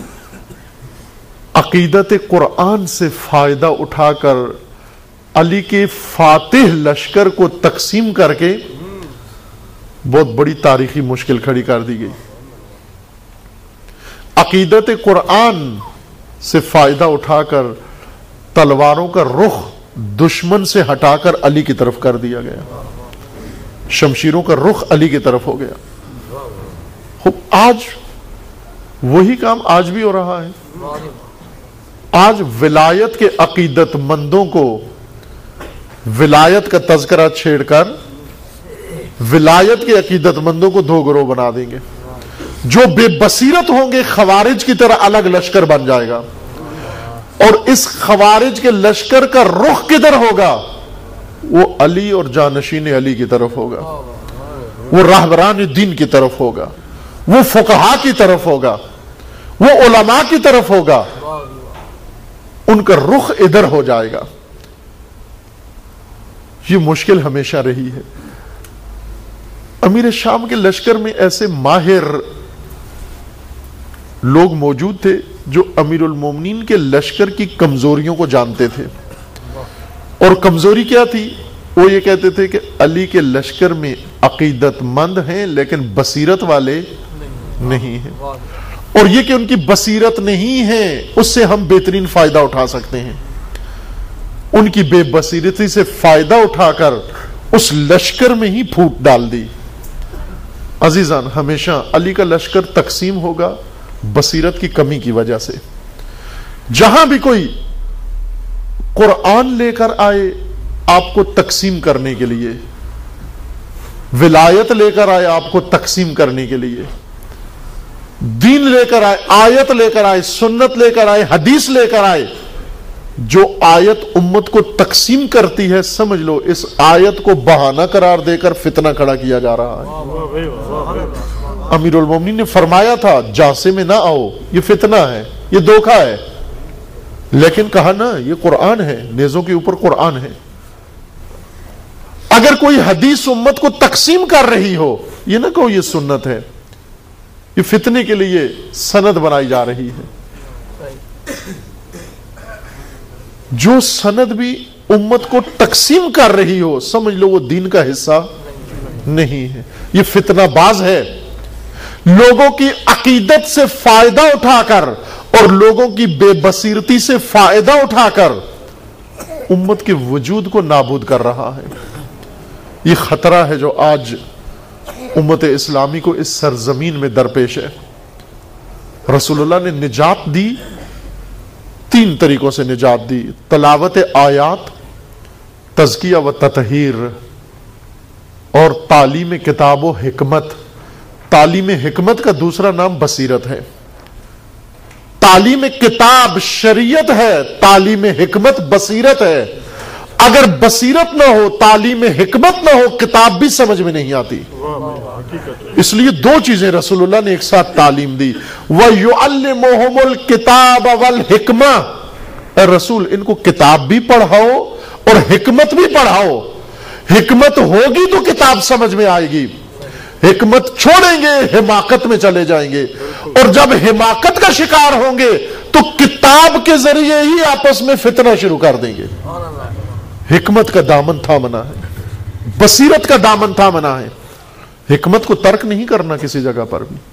عقیدت قرآن سے فائدہ اٹھا کر علی کے فاتح لشکر کو تقسیم کر کے بہت بڑی تاریخی مشکل کھڑی کر دی گئی۔ عقیدت قرآن سے فائدہ اٹھا کر تلواروں کا رخ دشمن سے ہٹا کر علی کی طرف کر دیا گیا، شمشیروں کا رخ علی کی طرف ہو گیا۔ آج وہی کام آج بھی ہو رہا ہے۔ آج ولایت کے عقیدت مندوں کو ولایت کا تذکرہ چھیڑ کر ولایت کے عقیدت مندوں کو دو گروہ بنا دیں گے۔ جو بے بصیرت ہوں گے خوارج کی طرح الگ لشکر بن جائے گا، اور اس خوارج کے لشکر کا رخ کدھر ہوگا؟ وہ علی اور جانشین علی کی طرف ہوگا، وہ راہبران دین کی طرف ہوگا، وہ فقہا کی طرف ہوگا، وہ علماء کی طرف ہوگا، ان کا رخ ادھر ہو جائے گا۔ یہ مشکل ہمیشہ رہی ہے۔ امیر شام کے لشکر میں ایسے ماہر لوگ موجود تھے جو امیر المومنین کے لشکر کی کمزوریوں کو جانتے تھے، اور کمزوری کیا تھی؟ وہ یہ کہتے تھے کہ علی کے لشکر میں عقیدت مند ہیں لیکن بصیرت والے نہیں ہیں، اور یہ کہ ان کی بصیرت نہیں ہے اس سے ہم بہترین فائدہ اٹھا سکتے ہیں۔ ان کی بے بصیرتی سے فائدہ اٹھا کر اس لشکر میں ہی پھوٹ ڈال دی۔ عزیزان، ہمیشہ علی کا لشکر تقسیم ہوگا بصیرت کی کمی کی وجہ سے۔ جہاں بھی کوئی قرآن لے کر آئے آپ کو تقسیم کرنے کے لیے، ولایت لے کر آئے آپ کو تقسیم کرنے کے لیے، دین لے کر آئے، آیت لے کر آئے، سنت لے کر آئے، حدیث لے کر آئے، جو آیت امت کو تقسیم کرتی ہے، سمجھ لو اس آیت کو بہانہ قرار دے کر فتنہ کھڑا کیا جا رہا ہے۔ امیر المومنین نے فرمایا تھا جاسے میں نہ آؤ، یہ فتنہ ہے، یہ دھوکہ ہے، لیکن کہا نا یہ قرآن ہے، نیزوں کے اوپر قرآن ہے۔ اگر کوئی حدیث امت کو تقسیم کر رہی ہو، یہ نہ کہو یہ سنت ہے، یہ فتنے کے لیے سند بنائی جا رہی ہے۔ جو سند بھی امت کو تقسیم کر رہی ہو، سمجھ لو وہ دین کا حصہ نہیں ہے، یہ فتنہ باز ہے۔ لوگوں کی عقیدت سے فائدہ اٹھا کر اور لوگوں کی بے بصیرتی سے فائدہ اٹھا کر امت کے وجود کو نابود کر رہا ہے۔ یہ خطرہ ہے جو آج امت اسلامی کو اس سرزمین میں درپیش ہے۔ رسول اللہ نے نجات دی، تین طریقوں سے نجات دی: تلاوت آیات، تزکیہ و تطہیر، اور تعلیم کتاب و حکمت۔ تعلیم حکمت کا دوسرا نام بصیرت ہے۔ تعلیم کتاب شریعت ہے، تعلیم حکمت بصیرت ہے۔ اگر بصیرت نہ ہو، تعلیم حکمت نہ ہو، کتاب بھی سمجھ میں نہیں آتی۔ اس لیے دو چیزیں رسول اللہ نے ایک ساتھ تعلیم دی۔ وَيُعَلِّمُهُمُ الْكِتَابَ وَالْحِكْمَةَ، اے رسول ان کو کتاب بھی پڑھاؤ اور حکمت بھی پڑھاؤ۔ حکمت ہوگی تو کتاب سمجھ میں آئے گی، حکمت چھوڑیں گے حماقت میں چلے جائیں گے، اور جب حماقت کا شکار ہوں گے تو کتاب کے ذریعے ہی آپس میں فتنہ شروع کر دیں گے۔ حکمت کا دامن تھامنا ہے، بصیرت کا دامن تھامنا ہے، حکمت کو ترک نہیں کرنا کسی جگہ پر بھی۔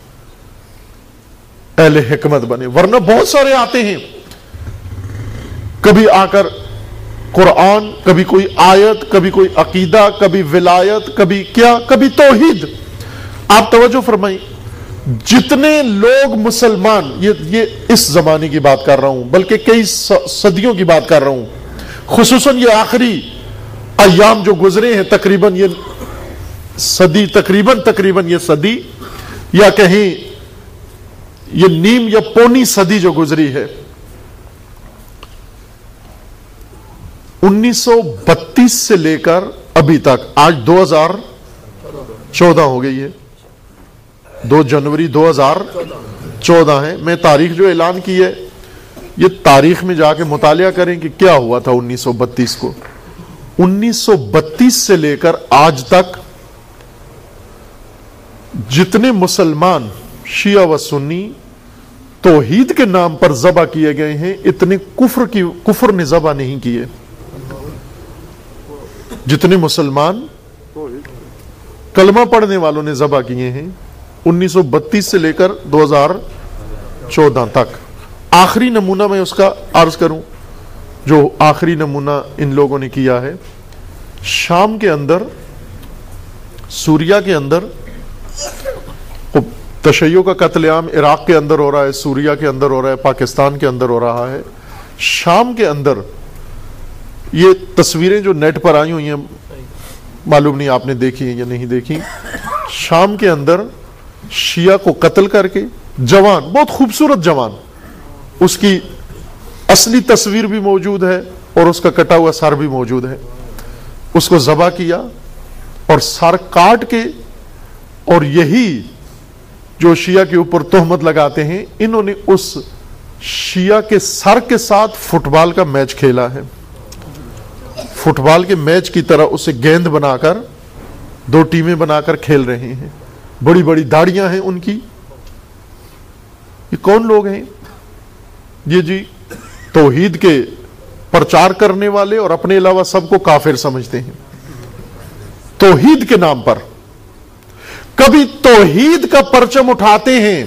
اہل حکمت بنے، ورنہ بہت سارے آتے ہیں، کبھی آ کر قرآن، کبھی کوئی آیت، کبھی کوئی عقیدہ، کبھی ولایت، کبھی کیا، کبھی توحید۔ آپ توجہ فرمائیں، جتنے لوگ مسلمان، یہ یہ اس زمانے کی بات کر رہا ہوں، بلکہ کئی صدیوں کی بات کر رہا ہوں، خصوصاً یہ آخری ایام جو گزرے ہیں، تقریباً یہ صدی، تقریباً تقریباً یہ صدی یا کہیں یہ نیم یا پونی صدی جو گزری ہے، انیس سو بتیس سے لے کر ابھی تک، آج دو ہزار چودہ ہو گئی ہے، دو جنوری دو ہزار چودہ ہے۔ میں تاریخ جو اعلان کی ہے، یہ تاریخ میں جا کے مطالعہ کریں کہ کیا ہوا تھا انیس سو بتیس کو۔ انیس سو بتیس سے لے کر آج تک جتنے مسلمان شیعہ و سنی توحید کے نام پر ذبح کیے گئے ہیں، اتنے کفر کی کفر نے ذبح نہیں کیے۔ جتنے مسلمان کلمہ پڑھنے والوں نے ذبح کیے ہیں انیس سو بتیس سے لے کر دو ہزار چودہ تک۔ آخری نمونہ میں اس کا عرض کروں، جو آخری نمونہ ان لوگوں نے کیا ہے، شام کے اندر، سوریہ کے اندر تشیع کا قتل عام عراق کے اندر ہو رہا ہے، سوریہ کے اندر ہو رہا ہے، پاکستان کے اندر ہو رہا ہے، شام کے اندر یہ تصویریں جو نیٹ پر آئی ہوئی ہیں، معلوم نہیں آپ نے دیکھی ہیں یا نہیں دیکھی، شام کے اندر شیعہ کو قتل کر کے، جوان، بہت خوبصورت جوان، اس کی اصلی تصویر بھی موجود ہے اور اس کا کٹا ہوا سر بھی موجود ہے، اس کو ذبح کیا اور سر کاٹ کے، اور یہی جو شیعہ کے اوپر تہمت لگاتے ہیں، انہوں نے اس شیعہ کے سر کے ساتھ فٹ بال کا میچ کھیلا ہے، فٹ بال کے میچ کی طرح اسے گیند بنا کر دو ٹیمیں بنا کر کھیل رہے ہیں، بڑی بڑی داڑیاں ہیں ان کی۔ یہ کون لوگ ہیں؟ یہ جی توحید کے پرچار کرنے والے اور اپنے علاوہ سب کو کافر سمجھتے ہیں، توحید کے نام پر کبھی توحید کا پرچم اٹھاتے ہیں،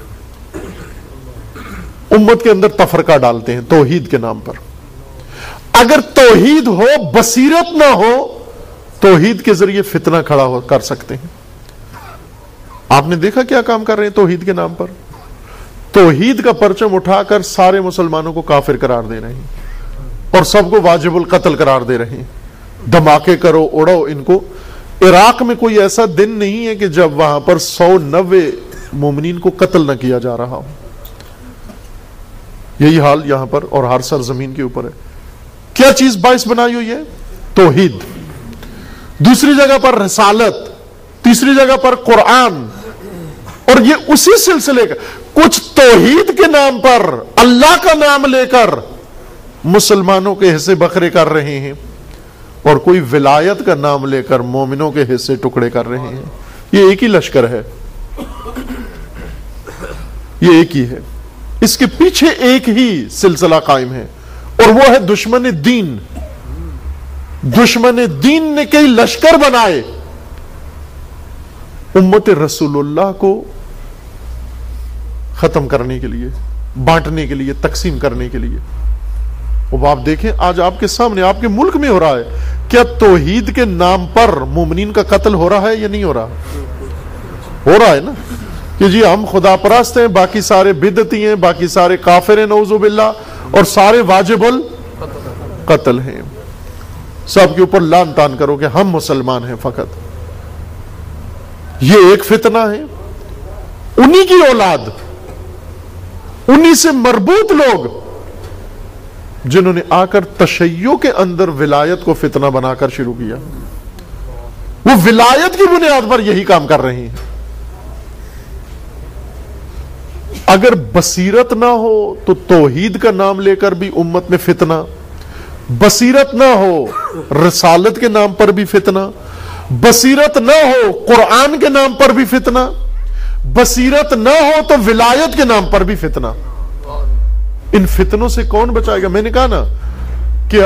امت کے اندر تفرقہ ڈالتے ہیں توحید کے نام پر۔ اگر توحید ہو، بصیرت نہ ہو، توحید کے ذریعے فتنہ کھڑا ہو کر سکتے ہیں۔ آپ نے دیکھا کیا کام کر رہے ہیں توحید کے نام پر؟ توحید کا پرچم اٹھا کر سارے مسلمانوں کو کافر قرار دے رہے ہیں اور سب کو واجب القتل قرار دے رہے ہیں۔ دھماکے کرو، اڑو ان کو۔ عراق میں کوئی ایسا دن نہیں ہے کہ جب وہاں پر سو نوے مومنین کو قتل نہ کیا جا رہا ہو۔ یہی حال یہاں پر اور ہر سرزمین کے اوپر ہے. کیا چیز باعث بنائی ہوئی ہے؟ توحید. دوسری جگہ پر رسالت، تیسری جگہ پر قرآن. اور یہ اسی سلسلے کا کچھ توحید کے نام پر اللہ کا نام لے کر مسلمانوں کے حصے بکرے کر رہے ہیں، اور کوئی ولایت کا نام لے کر مومنوں کے حصے ٹکڑے کر رہے ہیں. یہ ایک ہی لشکر ہے، یہ ایک ہی ہے. اس کے پیچھے ایک ہی سلسلہ قائم ہے، اور وہ ہے دشمن دین. دشمن دین نے کئی لشکر بنائے امت رسول اللہ کو ختم کرنے کے لیے، بانٹنے کے لیے، تقسیم کرنے کے لیے. اب آپ دیکھیں آج آپ کے سامنے، آپ کے ملک میں ہو رہا ہے. کیا توحید کے نام پر مومنین کا قتل ہو رہا ہے یا نہیں ہو رہا؟ ہو رہا ہے نا، کہ جی ہم خدا پرست ہیں، باقی سارے بدعتی ہیں، باقی سارے کافر ہیں نعوذ باللہ، اور سارے واجب القتل ہیں. سب کے اوپر لان تان کرو کہ ہم مسلمان ہیں فقط. یہ ایک فتنہ ہے. انہی کی اولاد، انہی سے مربوط لوگ جنہوں نے آ کر تشیع کے اندر ولایت کو فتنہ بنا کر شروع کیا. وہ ولایت کی بنیاد پر یہی کام کر رہے ہیں. اگر بصیرت نہ ہو تو توحید کا نام لے کر بھی امت میں فتنہ، بصیرت نہ ہو رسالت کے نام پر بھی فتنہ، بصیرت نہ ہو قرآن کے نام پر بھی فتنہ، بصیرت نہ ہو تو ولایت کے نام پر بھی فتنہ. ان فتنوں سے کون بچائے گا؟ میں نے کہا نا کہ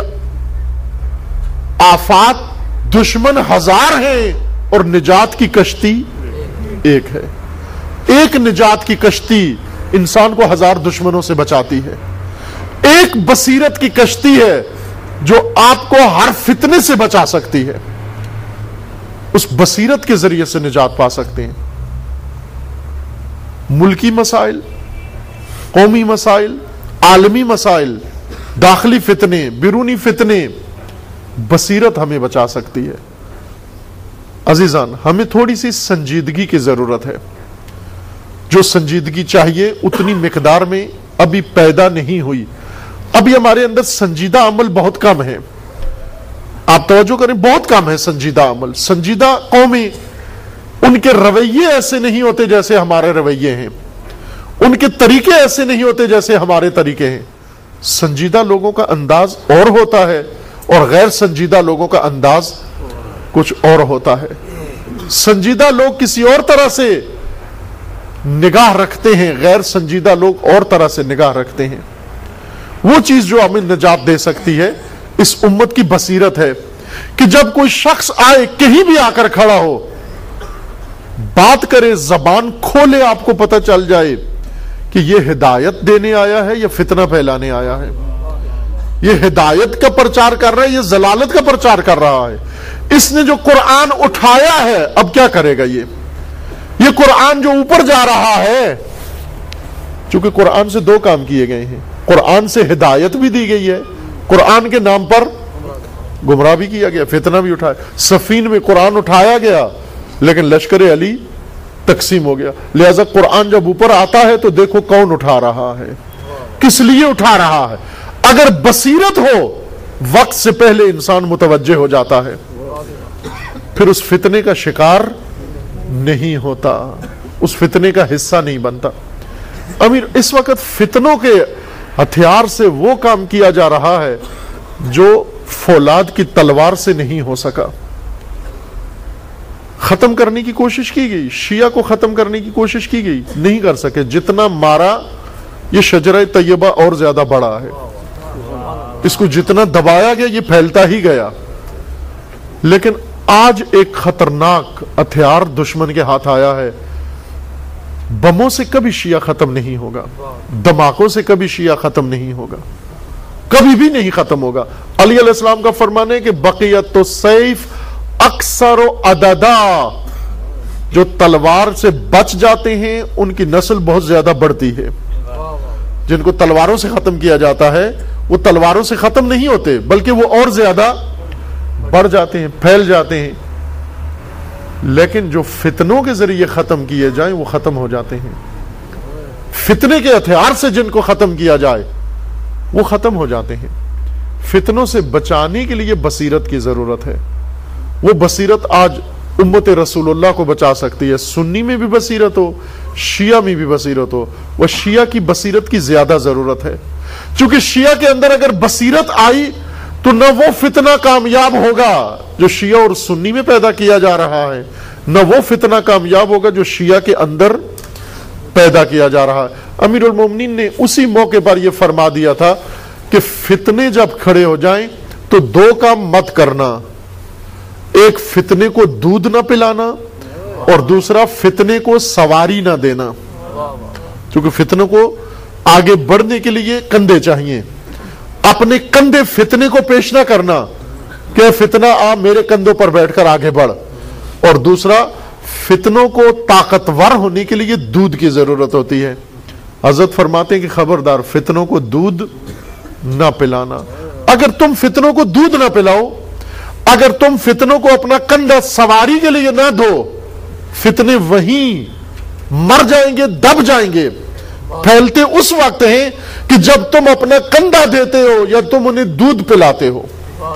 آفات دشمن ہزار ہیں اور نجات کی کشتی ایک ہے. ایک نجات کی کشتی انسان کو ہزار دشمنوں سے بچاتی ہے. ایک بصیرت کی کشتی ہے جو آپ کو ہر فتنے سے بچا سکتی ہے. اس بصیرت کے ذریعے سے نجات پا سکتے ہیں. ملکی مسائل، قومی مسائل، عالمی مسائل، داخلی فتنے، بیرونی فتنے، بصیرت ہمیں بچا سکتی ہے. عزیزان، ہمیں تھوڑی سی سنجیدگی کی ضرورت ہے. جو سنجیدگی چاہیے اتنی مقدار میں ابھی پیدا نہیں ہوئی. ابھی ہمارے اندر سنجیدہ عمل بہت کم ہے. آپ توجہ کریں، بہت کم ہے سنجیدہ عمل. سنجیدہ قومیں، ان کے رویے ایسے نہیں ہوتے جیسے ہمارے رویے ہیں، ان کے طریقے ایسے نہیں ہوتے جیسے ہمارے طریقے ہیں. سنجیدہ لوگوں کا انداز اور ہوتا ہے اور غیر سنجیدہ لوگوں کا انداز کچھ اور ہوتا ہے. سنجیدہ لوگ کسی اور طرح سے نگاہ رکھتے ہیں، غیر سنجیدہ لوگ اور طرح سے نگاہ رکھتے ہیں. وہ چیز جو ہمیں نجات دے سکتی ہے اس امت کی بصیرت ہے کہ جب کوئی شخص آئے، کہیں بھی آ کر کھڑا ہو، بات کرے، زبان کھولے، آپ کو پتہ چل جائے کہ یہ ہدایت دینے آیا ہے یا فتنہ پھیلانے آیا ہے. یہ ہدایت کا پرچار کر رہا ہے، یہ ضلالت کا پرچار کر رہا ہے. اس نے جو قرآن اٹھایا ہے اب کیا کرے گا؟ یہ یہ قرآن جو اوپر جا رہا ہے، چونکہ قرآن سے دو کام کیے گئے ہیں. قرآن سے ہدایت بھی دی گئی ہے، قرآن کے نام پر گمراہ بھی کیا گیا، فتنہ بھی اٹھایا. صفین میں قرآن اٹھایا گیا لیکن لشکر علی تقسیم ہو گیا. لہذا قرآن جب اوپر آتا ہے تو دیکھو کون اٹھا رہا ہے، کس لیے اٹھا رہا ہے. اگر بصیرت ہو وقت سے پہلے انسان متوجہ ہو جاتا ہے، پھر اس فتنے کا شکار نہیں ہوتا، اس فتنے کا حصہ نہیں بنتا. امیر، اس وقت فتنوں کے ہتھیار سے وہ کام کیا جا رہا ہے جو فولاد کی تلوار سے نہیں ہو سکا. ختم کرنے کی کوشش کی گئی، شیعہ کو ختم کرنے کی کوشش کی گئی، نہیں کر سکے. جتنا مارا یہ شجرہ طیبہ اور زیادہ بڑا ہے، اس کو جتنا دبایا گیا یہ پھیلتا ہی گیا. لیکن آج ایک خطرناک ہتھیار دشمن کے ہاتھ آیا ہے. بموں سے کبھی شیعہ ختم نہیں ہوگا، دھماکوں سے کبھی شیعہ ختم نہیں ہوگا، کبھی بھی نہیں ختم ہوگا. علی علیہ السلام کا فرمان ہے کہ بقیت السیف اکثر و عددا، جو تلوار سے بچ جاتے ہیں ان کی نسل بہت زیادہ بڑھتی ہے. جن کو تلواروں سے ختم کیا جاتا ہے وہ تلواروں سے ختم نہیں ہوتے بلکہ وہ اور زیادہ بڑھ جاتے ہیں، پھیل جاتے ہیں. لیکن جو فتنوں کے ذریعے ختم کیے جائیں وہ ختم ہو جاتے ہیں. فتنے کے ہتھیار سے جن کو ختم کیا جائے وہ ختم ہو جاتے ہیں۔ فتنوں سے بچانے کے لیے بصیرت کی ضرورت ہے۔ وہ بصیرت آج امت رسول اللہ کو بچا سکتی ہے۔ سنی میں بھی بصیرت ہو، شیعہ میں بھی بصیرت ہو، وہ شیعہ کی بصیرت کی زیادہ ضرورت ہے، چونکہ شیعہ کے اندر اگر بصیرت آئی تو نہ وہ فتنہ کامیاب ہوگا جو شیعہ اور سنی میں پیدا کیا جا رہا ہے، نہ وہ فتنہ کامیاب ہوگا جو شیعہ کے اندر پیدا کیا جا رہا ہے۔ امیر المومنین نے اسی موقع پر یہ فرما دیا تھا کہ فتنے جب کھڑے ہو جائیں تو دو کام مت کرنا، ایک فتنے کو دودھ نہ پلانا اور دوسرا فتنے کو سواری نہ دینا، کیونکہ فتنوں کو آگے بڑھنے کے لیے کندھے چاہیے، اپنے کندھے فتنے کو پیش نہ کرنا کہ فتنہ آ میرے کندھوں پر بیٹھ کر آگے بڑھ، اور دوسرا فتنوں کو طاقتور ہونے کے لیے دودھ کی ضرورت ہوتی ہے۔ حضرت فرماتے ہیں کہ خبردار فتنوں کو دودھ نہ پلانا۔ اگر تم فتنوں کو دودھ نہ پلاؤ، اگر تم فتنوں کو اپنا کندھا سواری کے لیے نہ دو، فتنے وہیں مر جائیں گے، دب جائیں گے۔ پھیلتے اس وقت ہیں کہ جب تم اپنا کندھا دیتے ہو یا تم انہیں دودھ پلاتے ہو،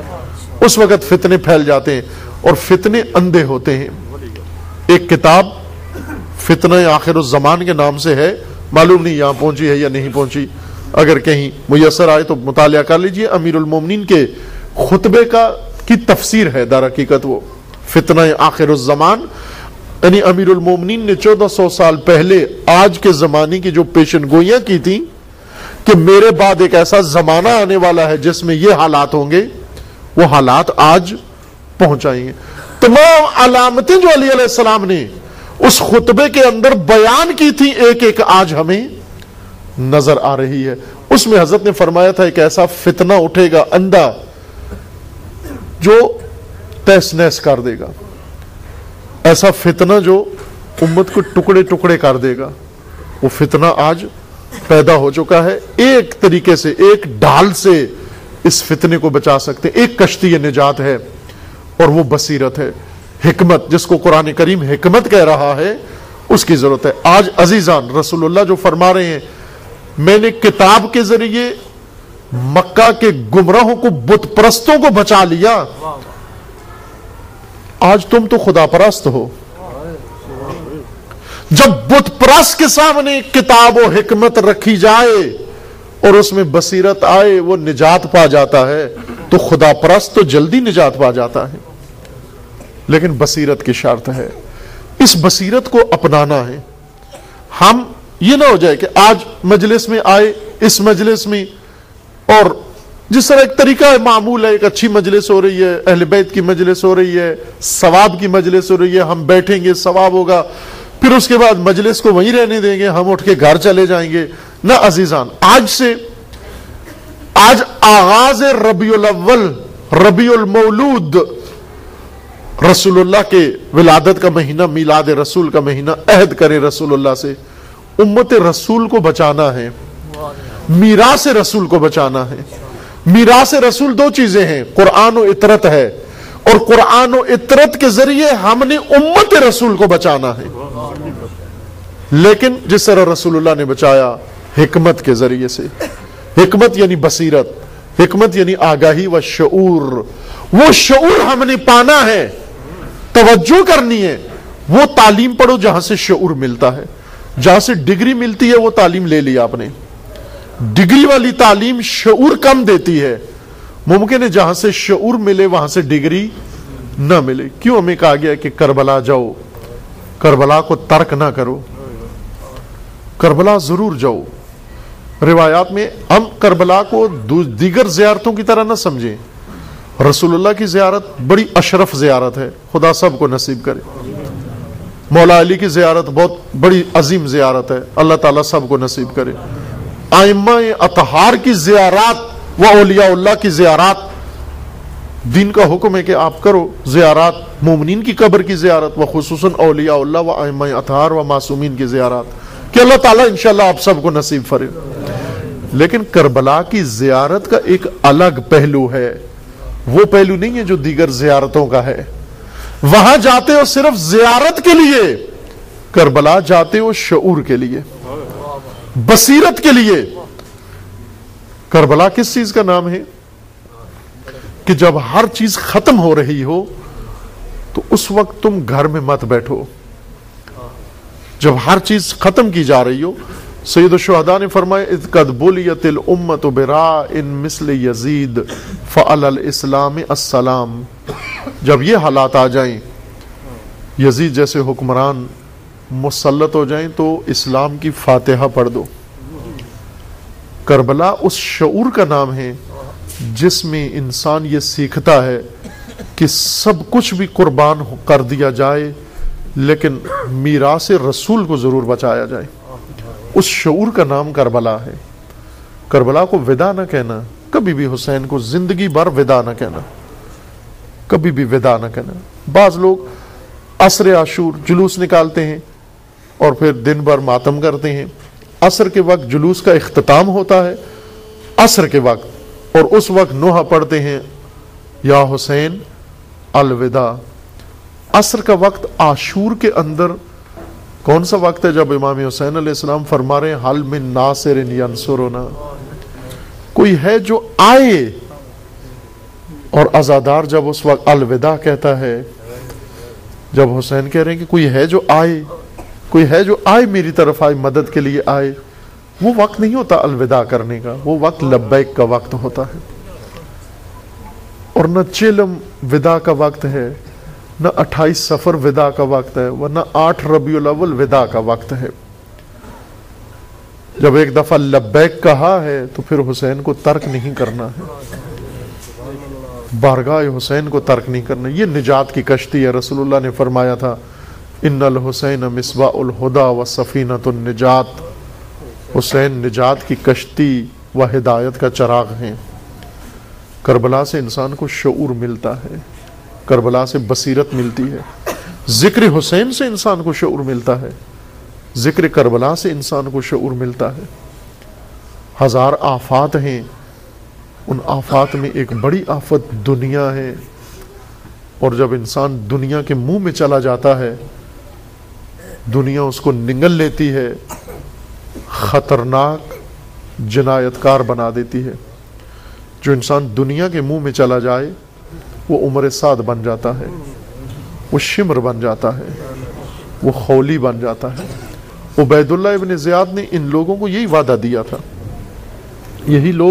اس وقت فتنے پھیل جاتے ہیں اور فتنے اندھے ہوتے ہیں۔ ایک کتاب فتنہ آخر الزمان کے نام سے ہے، معلوم نہیں یہاں پہنچی ہے یا نہیں پہنچی، اگر کہیں میسر آئے تو مطالعہ کر لیجئے۔ امیر المومنین کے خطبے کا کی تفسیر ہے در حقیقت وہ فتنہ آخر الزمان، یعنی امیر المومنین نے چودہ سو سال پہلے آج کے زمانے کی جو پیشن گوئیاں کی تھیں کہ میرے بعد ایک ایسا زمانہ آنے والا ہے جس میں یہ حالات ہوں گے، وہ حالات آج پہنچائیں گے۔ تمام علامتیں جو علی علیہ السلام نے اس خطبے کے اندر بیان کی تھی ایک ایک آج ہمیں نظر آ رہی ہے۔ اس میں حضرت نے فرمایا تھا ایک ایسا فتنہ اٹھے گا اندھا جو تہس نہس کر دے گا، ایسا فتنہ جو امت کو ٹکڑے ٹکڑے کر دے گا۔ وہ فتنہ آج پیدا ہو چکا ہے۔ ایک طریقے سے، ایک ڈھال سے اس فتنے کو بچا سکتے، ایک کشتی نجات ہے اور وہ بصیرت ہے، حکمت، جس کو قرآن کریم حکمت کہہ رہا ہے، اس کی ضرورت ہے۔ آج عزیزان رسول اللہ جو فرما رہے ہیں میں نے کتاب کے ذریعے مکہ کے گمراہوں کو، بت پرستوں کو بچا لیا، آج تم تو خدا پرست ہو۔ جب بت پرست کے سامنے کتاب و حکمت رکھی جائے اور اس میں بصیرت آئے، وہ نجات پا جاتا ہے، تو خدا پرست تو جلدی نجات پا جاتا ہے۔ لیکن بصیرت کی شرط ہے، اس بصیرت کو اپنانا ہے۔ ہم یہ نہ ہو جائے کہ آج مجلس میں آئے، اس مجلس میں، اور جس طرح ایک طریقہ ہے، معمول ہے، ایک اچھی مجلس ہو رہی ہے، اہل بیت کی مجلس ہو رہی ہے، ثواب کی مجلس ہو رہی ہے، ہم بیٹھیں گے ثواب ہوگا، پھر اس کے بعد مجلس کو وہیں رہنے دیں گے، ہم اٹھ کے گھر چلے جائیں گے۔ نہ عزیزان، آج سے، آج آغاز ربیع الاول، ربیع المولود، رسول اللہ کے ولادت کا مہینہ، میلاد رسول کا مہینہ، عہد کریں رسول اللہ سے، امت رسول کو بچانا ہے، میراث رسول کو بچانا ہے۔ میراث رسول دو چیزیں ہیں، قرآن و اطرت ہے، اور قرآن و اطرت کے ذریعے ہم نے امت رسول کو بچانا ہے۔ لیکن جس طرح رسول اللہ نے بچایا، حکمت کے ذریعے سے، حکمت یعنی بصیرت، حکمت یعنی آگاہی و شعور، وہ شعور ہم نے پانا ہے، توجہ کرنی ہے۔ وہ تعلیم پڑھو جہاں سے شعور ملتا ہے، جہاں سے ڈگری ملتی ہے وہ تعلیم لے لی آپ نے۔ ڈگری والی تعلیم شعور کم دیتی ہے، ممکن ہے جہاں سے شعور ملے وہاں سے ڈگری نہ ملے۔ کیوں ہمیں کہا گیا کہ کربلا جاؤ، کربلا کو ترک نہ کرو، کربلا ضرور جاؤ۔ روایات میں ہم کربلا کو دیگر زیارتوں کی طرح نہ سمجھیں، رسول اللہ کی زیارت بڑی اشرف زیارت ہے، خدا سب کو نصیب کرے۔ مولا علی کی زیارت بہت بڑی عظیم زیارت ہے، اللہ تعالیٰ سب کو نصیب کرے۔ ائمہ اطہار کی زیارات و اولیاء اللہ کی زیارات، دین کا حکم ہے کہ آپ کرو زیارات، مومنین کی قبر کی زیارت، و خصوصاً اولیاء اللہ و ائمہ اطہار و معصومین کی زیارات، کہ اللہ تعالیٰ انشاءاللہ آپ سب کو نصیب فرے۔ لیکن کربلا کی زیارت کا ایک الگ پہلو ہے، وہ پہلو نہیں ہے جو دیگر زیارتوں کا ہے۔ وہاں جاتے ہو صرف زیارت کے لیے، کربلا جاتے ہو شعور کے لیے، بصیرت کے لیے۔ کربلا کس چیز کا نام ہے کہ جب ہر چیز ختم ہو رہی ہو تو اس وقت تم گھر میں مت بیٹھو. جب ہر چیز ختم کی جا رہی ہو. سید الشہداء نے فرمایا اذ قد بلیت الامت براء مثل یزید فعلی الاسلام السلام. جب یہ حالات آ جائیں، یزید جیسے حکمران مسلط ہو جائیں تو اسلام کی فاتحہ پڑھ دو. کربلا اس شعور کا نام ہے جس میں انسان یہ سیکھتا ہے کہ سب کچھ بھی قربان کر دیا جائے لیکن میراث رسول کو ضرور بچایا جائے. اس شعور کا نام کربلا ہے. کربلا کو ودا نہ کہنا، کبھی بھی حسین کو زندگی بھر ودا نہ کہنا، کبھی بھی ودا نہ کہنا. بعض لوگ عصر عاشور جلوس نکالتے ہیں اور پھر دن بھر ماتم کرتے ہیں. عصر کے وقت جلوس کا اختتام ہوتا ہے عصر کے وقت، اور اس وقت نوحہ پڑھتے ہیں یا حسین الوداع. عصر کا وقت عاشور کے اندر کون سا وقت ہے؟ جب امام حسین علیہ السلام فرما رہے ہیں حل من ناصر ینصرنا، کوئی ہے جو آئے. اور عزادار جب اس وقت الوداع کہتا ہے، جب حسین کہہ رہے ہیں کہ کوئی ہے جو آئے، کوئی ہے جو آئے میری طرف آئے، مدد کے لیے آئے، وہ وقت نہیں ہوتا الوداع کرنے کا، وہ وقت لبیک کا وقت ہوتا ہے. اور نہ چیلم ودا کا وقت ہے، نہ اٹھائیس سفر ودا کا وقت ہے، ورنہ آٹھ ربیع الاول ودا کا وقت ہے. جب ایک دفعہ لبیک کہا ہے تو پھر حسین کو ترک نہیں کرنا ہے، بارگاہ حسین کو ترک نہیں کرنا. یہ نجات کی کشتی ہے. رسول اللہ نے فرمایا تھا ان الحسین مصباح الہدی و سفینۃ النجات. حسین نجات کی کشتی و ہدایت کا چراغ ہیں. کربلا سے انسان کو شعور ملتا ہے، کربلا سے بصیرت ملتی ہے. ذکر حسین سے انسان کو شعور ملتا ہے، ذکر کربلا سے انسان کو شعور ملتا ہے. ہزار آفات ہیں، ان آفات میں ایک بڑی آفت دنیا ہے. اور جب انسان دنیا کے منہ میں چلا جاتا ہے، دنیا اس کو نگل لیتی ہے، خطرناک جنایت کار بنا دیتی ہے. جو انسان دنیا کے منہ میں چلا جائے وہ عمر سعد بن جاتا ہے، وہ شمر بن جاتا ہے، وہ خولی بن جاتا ہے. عبید اللہ ابن زیاد نے ان لوگوں کو یہی وعدہ دیا تھا. یہی لوگ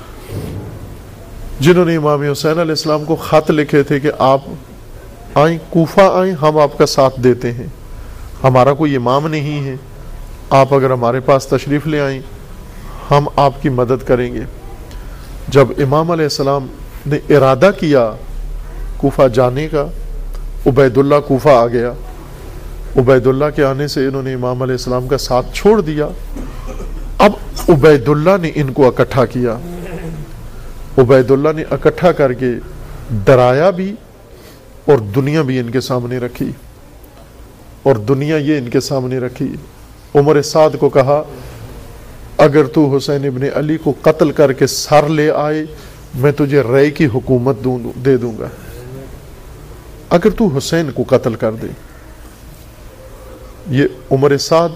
جنہوں نے امام حسین علیہ السلام کو خط لکھے تھے کہ آپ آئیں، کوفہ آئیں، ہم آپ کا ساتھ دیتے ہیں، ہمارا کوئی امام نہیں ہے، آپ اگر ہمارے پاس تشریف لے آئیں ہم آپ کی مدد کریں گے. جب امام علیہ السلام نے ارادہ کیا کوفہ جانے کا، عبید اللہ کوفہ آ گیا. عبید اللہ کے آنے سے انہوں نے امام علیہ السلام کا ساتھ چھوڑ دیا. اب عبید اللہ نے ان کو اکٹھا کیا، عبید اللہ نے اکٹھا کر کے ڈرایا بھی اور دنیا بھی ان کے سامنے رکھی. اور دنیا یہ ان کے سامنے رکھی. عمر سعد کو کہا اگر تو حسین ابن علی کو قتل کر کے سر لے آئے میں تجھے رے کی حکومت دے دوں گا، اگر تو حسین کو قتل کر دے. یہ عمر سعد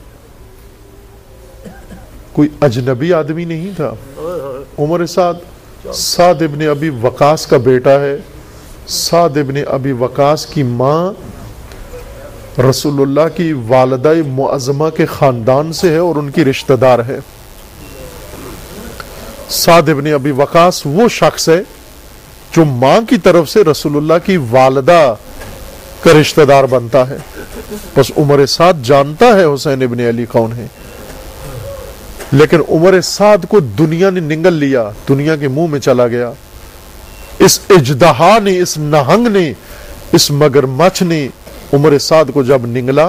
کوئی اجنبی آدمی نہیں تھا. عمر سعد سعد ابن ابی وقاص کا بیٹا ہے. سعد ابن ابی وقاص کی ماں رسول اللہ کی والدہ معظمہ کے خاندان سے ہے اور ان کی رشتہ دار ہے. سعد ابن ابی وقاص وہ شخص ہے جو ماں کی طرف سے رسول اللہ کی والدہ کا رشتہ دار بنتا ہے. بس عمر سعد جانتا ہے حسین ابن علی کون ہے، لیکن عمر سعد کو دنیا نے نگل لیا، دنیا کے منہ میں چلا گیا. اس اژدہا نے، اس نہنگ نے، اس مگرمچھ نے عمر سعد کو جب نگلا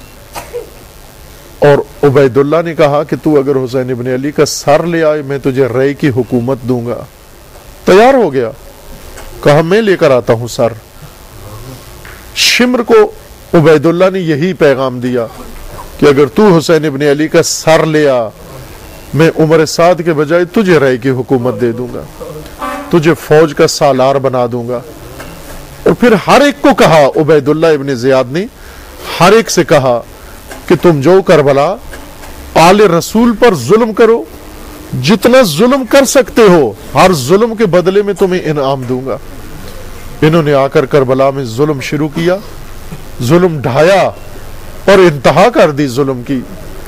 اور عبید اللہ نے کہا کہ تو اگر حسین ابن علی کا سر لے آئے میں تجھے رے کی حکومت دوں گا، تیار ہو گیا، کہا میں لے کر آتا ہوں سر. شمر کو عبید اللہ نے یہی پیغام دیا کہ اگر تو حسین ابن علی کا سر لے آ میں عمر سعد کے بجائے تجھے رے کی حکومت دے دوں گا، تجھے فوج کا سالار بنا دوں گا. اور پھر ہر ایک کو کہا، عبید اللہ ابن زیاد نے ہر ایک سے کہا کہ تم جو کربلا آل رسول پر ظلم کرو، جتنا ظلم کر سکتے ہو ہر ظلم کے بدلے میں تمہیں انعام دوں گا۔ انہوں نے آ کر کربلا میں ظلم شروع کیا، ظلم ڈھایا اور انتہا کر دی ظلم کی۔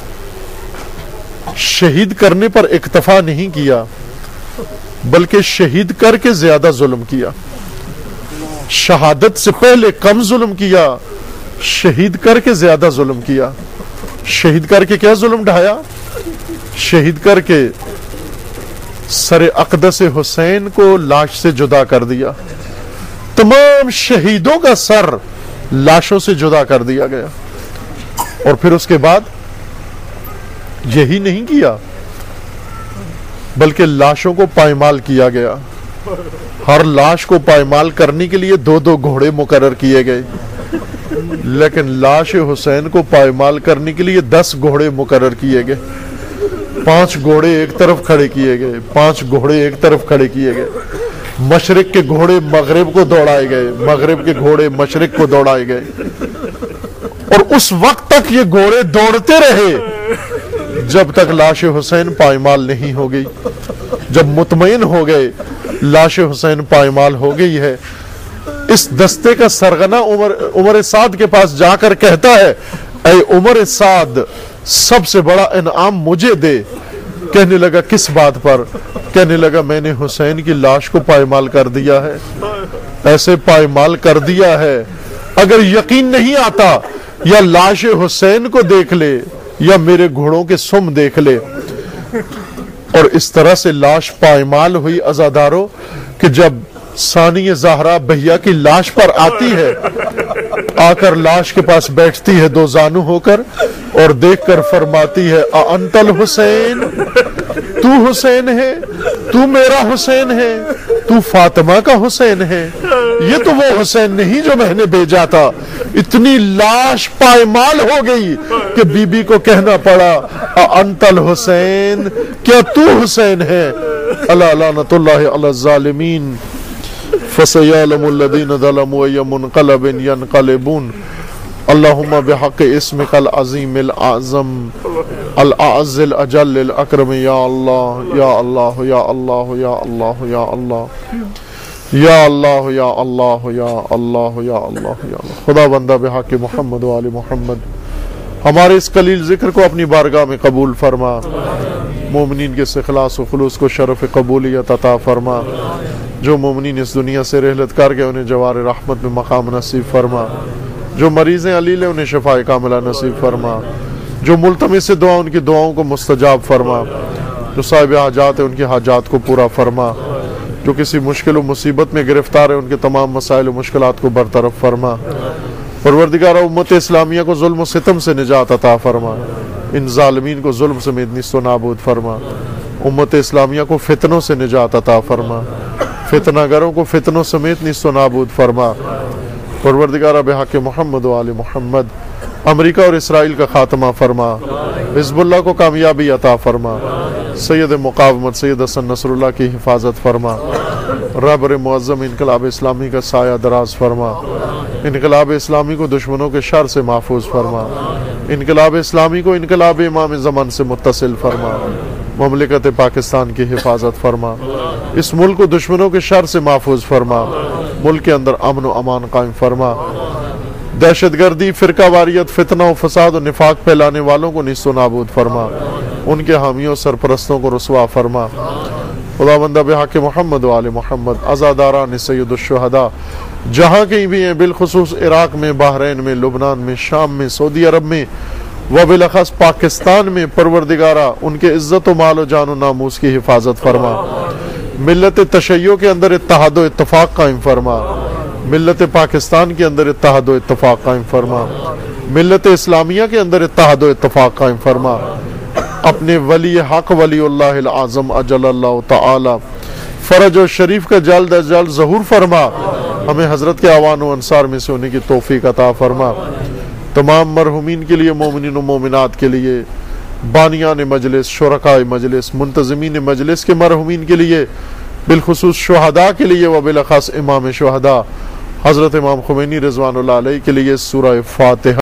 شہید کرنے پر اکتفا نہیں کیا بلکہ شہید کر کے زیادہ ظلم کیا۔ شہادت سے پہلے کم ظلم کیا، شہید کر کے زیادہ ظلم کیا۔ شہید کر کے کیا ظلم ڈھایا؟ شہید کر کے سر اقدس حسین کو لاش سے جدا کر دیا۔ تمام شہیدوں کا سر لاشوں سے جدا کر دیا گیا۔ اور پھر اس کے بعد یہی نہیں کیا بلکہ لاشوں کو پائمال کیا گیا۔ ہر لاش کو پائمال کرنے کے لیے دو دو گھوڑے مقرر کیے گئے، لیکن لاش حسین کو پائمال کرنے کے لیے دس گھوڑے مقرر کیے گئے۔ پانچ گھوڑے ایک طرف کھڑے کیے گئے، پانچ گھوڑے ایک طرف کھڑے کیے گئے۔ مشرق کے گھوڑے مغرب کو دوڑائے گئے، مغرب کے گھوڑے مشرق کو دوڑائے گئے، اور اس وقت تک یہ گھوڑے دوڑتے رہے جب تک لاش حسین پائمال نہیں ہو گئی۔ جب مطمئن ہو گئے لاش حسین پائمال ہو گئی ہے، اس دستے کا سرغنہ عمر عمر سعد کے پاس جا کر کہتا ہے، اے عمر سعد، سب سے بڑا انعام مجھے دے۔ کہنے لگا کس بات پر؟ کہنے لگا میں نے حسین کی لاش کو پائمال کر دیا ہے، ایسے پائمال کر دیا ہے اگر یقین نہیں آتا یا لاش حسین کو دیکھ لے یا میرے گھوڑوں کے سم دیکھ لے۔ اور اس طرح سے لاش پائمال ہوئی عزاداروں کہ جب ثانی زہرا بہیا کی لاش پر آتی ہے، آ کر لاش کے پاس بیٹھتی ہے دو زانو ہو کر اور دیکھ کر فرماتی ہے، اَأَنْتَ الحسین، تو حسین ہے، تو میرا حسین ہے، تو فاطمہ کا حسین ہے، یہ تو وہ حسین نہیں جو میں نے بھیجا تھا۔ اتنی لاش پائمال ہو گئی کہ بی بی کو کہنا پڑا، اَأَنْتَ الحسین، کیا تو حسین ہے؟ الا لعنت اللہ علی الظالمین فَسَيَعْلَمُ الَّذِينَ ظَلَمُوا أَيَّ مُنْقَلَبٍ يَنْقَلِبُونَ اللہم بحق اسمک العظیم العظم العز الاجل الاکرم یا اللہ یا اللہ یا اللہ یا اللہ یا اللہ یا اللہ یا اللہ یا اللہ یا اللہ یا اللہ۔ خدا بندہ بحق محمد و آل محمد ہمارے اس قلیل ذکر کو اپنی بارگاہ میں قبول فرما، مومنین کے اخلاص و خلوص کو شرف قبولیت عطا فرما، جو مومنین اس دنیا سے رحلت کر گئے انہیں جوار رحمت میں مقام نصیب فرما، جو مریض علیل ہیں انہیں شفاء کاملہ نصیب فرما، جو ملتمس دعا ان کی دعاؤں کو مستجاب فرما، جو صاحب حاجات ہیں ان کی حاجات کو پورا فرما، جو کسی مشکل و مصیبت میں گرفتار ہیں ان کے تمام مسائل و مشکلات کو برطرف فرما۔ پروردگار امت اسلامیہ کو ظلم و ستم سے نجات عطا فرما، ان ظالمین کو ظلم سمیت نیست و نابود فرما، امت اسلامیہ کو فتنوں سے نجات عطا فرما، فتنہ گروں کو فتنوں سمیت نیست و نابود فرما۔ پروردگار بحق محمد و آل محمد امریکہ اور اسرائیل کا خاتمہ فرما، حزب اللہ کو کامیابی عطا فرما، سید مقاومت سید حسن نصر اللہ کی حفاظت فرما، رہبر معظم انقلاب اسلامی کا سایہ دراز فرما، انقلاب اسلامی کو دشمنوں کے شر سے محفوظ فرما، انقلاب اسلامی کو انقلاب امام زمان سے متصل فرما، مملکت پاکستان کی حفاظت فرما، اس ملک کو دشمنوں کے شر سے محفوظ فرما، ملک کے اندر امن و امان قائم فرما، دہشت گردی، فرقہ واریت، فتنہ و فساد و نفاق پھیلانے والوں کو نیست و نابود فرما، ان کے حامیوں سرپرستوں کو رسوا فرما۔ خدا بندہ بحق محمد و آل محمد عزاداران سید الشہداء جہاں کہیں بھی ہیں، بالخصوص عراق میں، بحرین میں، لبنان میں، شام میں، سعودی عرب میں و بالاخص پاکستان میں، پروردگارہ ان کے عزت و مال و جان و ناموس کی حفاظت فرما، ملت تشیع کے اندر اتحاد و اتفاق قائم فرما، ملت پاکستان کے اندر اتحاد و اتفاق قائم فرما، ملت اسلامیہ کے اندر اتحاد و اتفاق قائم فرما، اپنے ولی حق ولی اللہ العظم اجل اللہ تعالی فرج و شریف کا جلد از جلد ظہور فرما، ہمیں حضرت کے اعوان و انصار میں سے ہونے کی توفیق عطا فرما، تمام مرحومین کے لیے، مومنین و مومنات کے لیے، بانیان مجلس، شرکاء مجلس، منتظمین مجلس کے مرحومین کے لیے، بالخصوص شہداء کے لیے و بالاخص امام شہداء حضرت امام خمینی رضوان اللہ علیہ کے لیے سورہ فاتحہ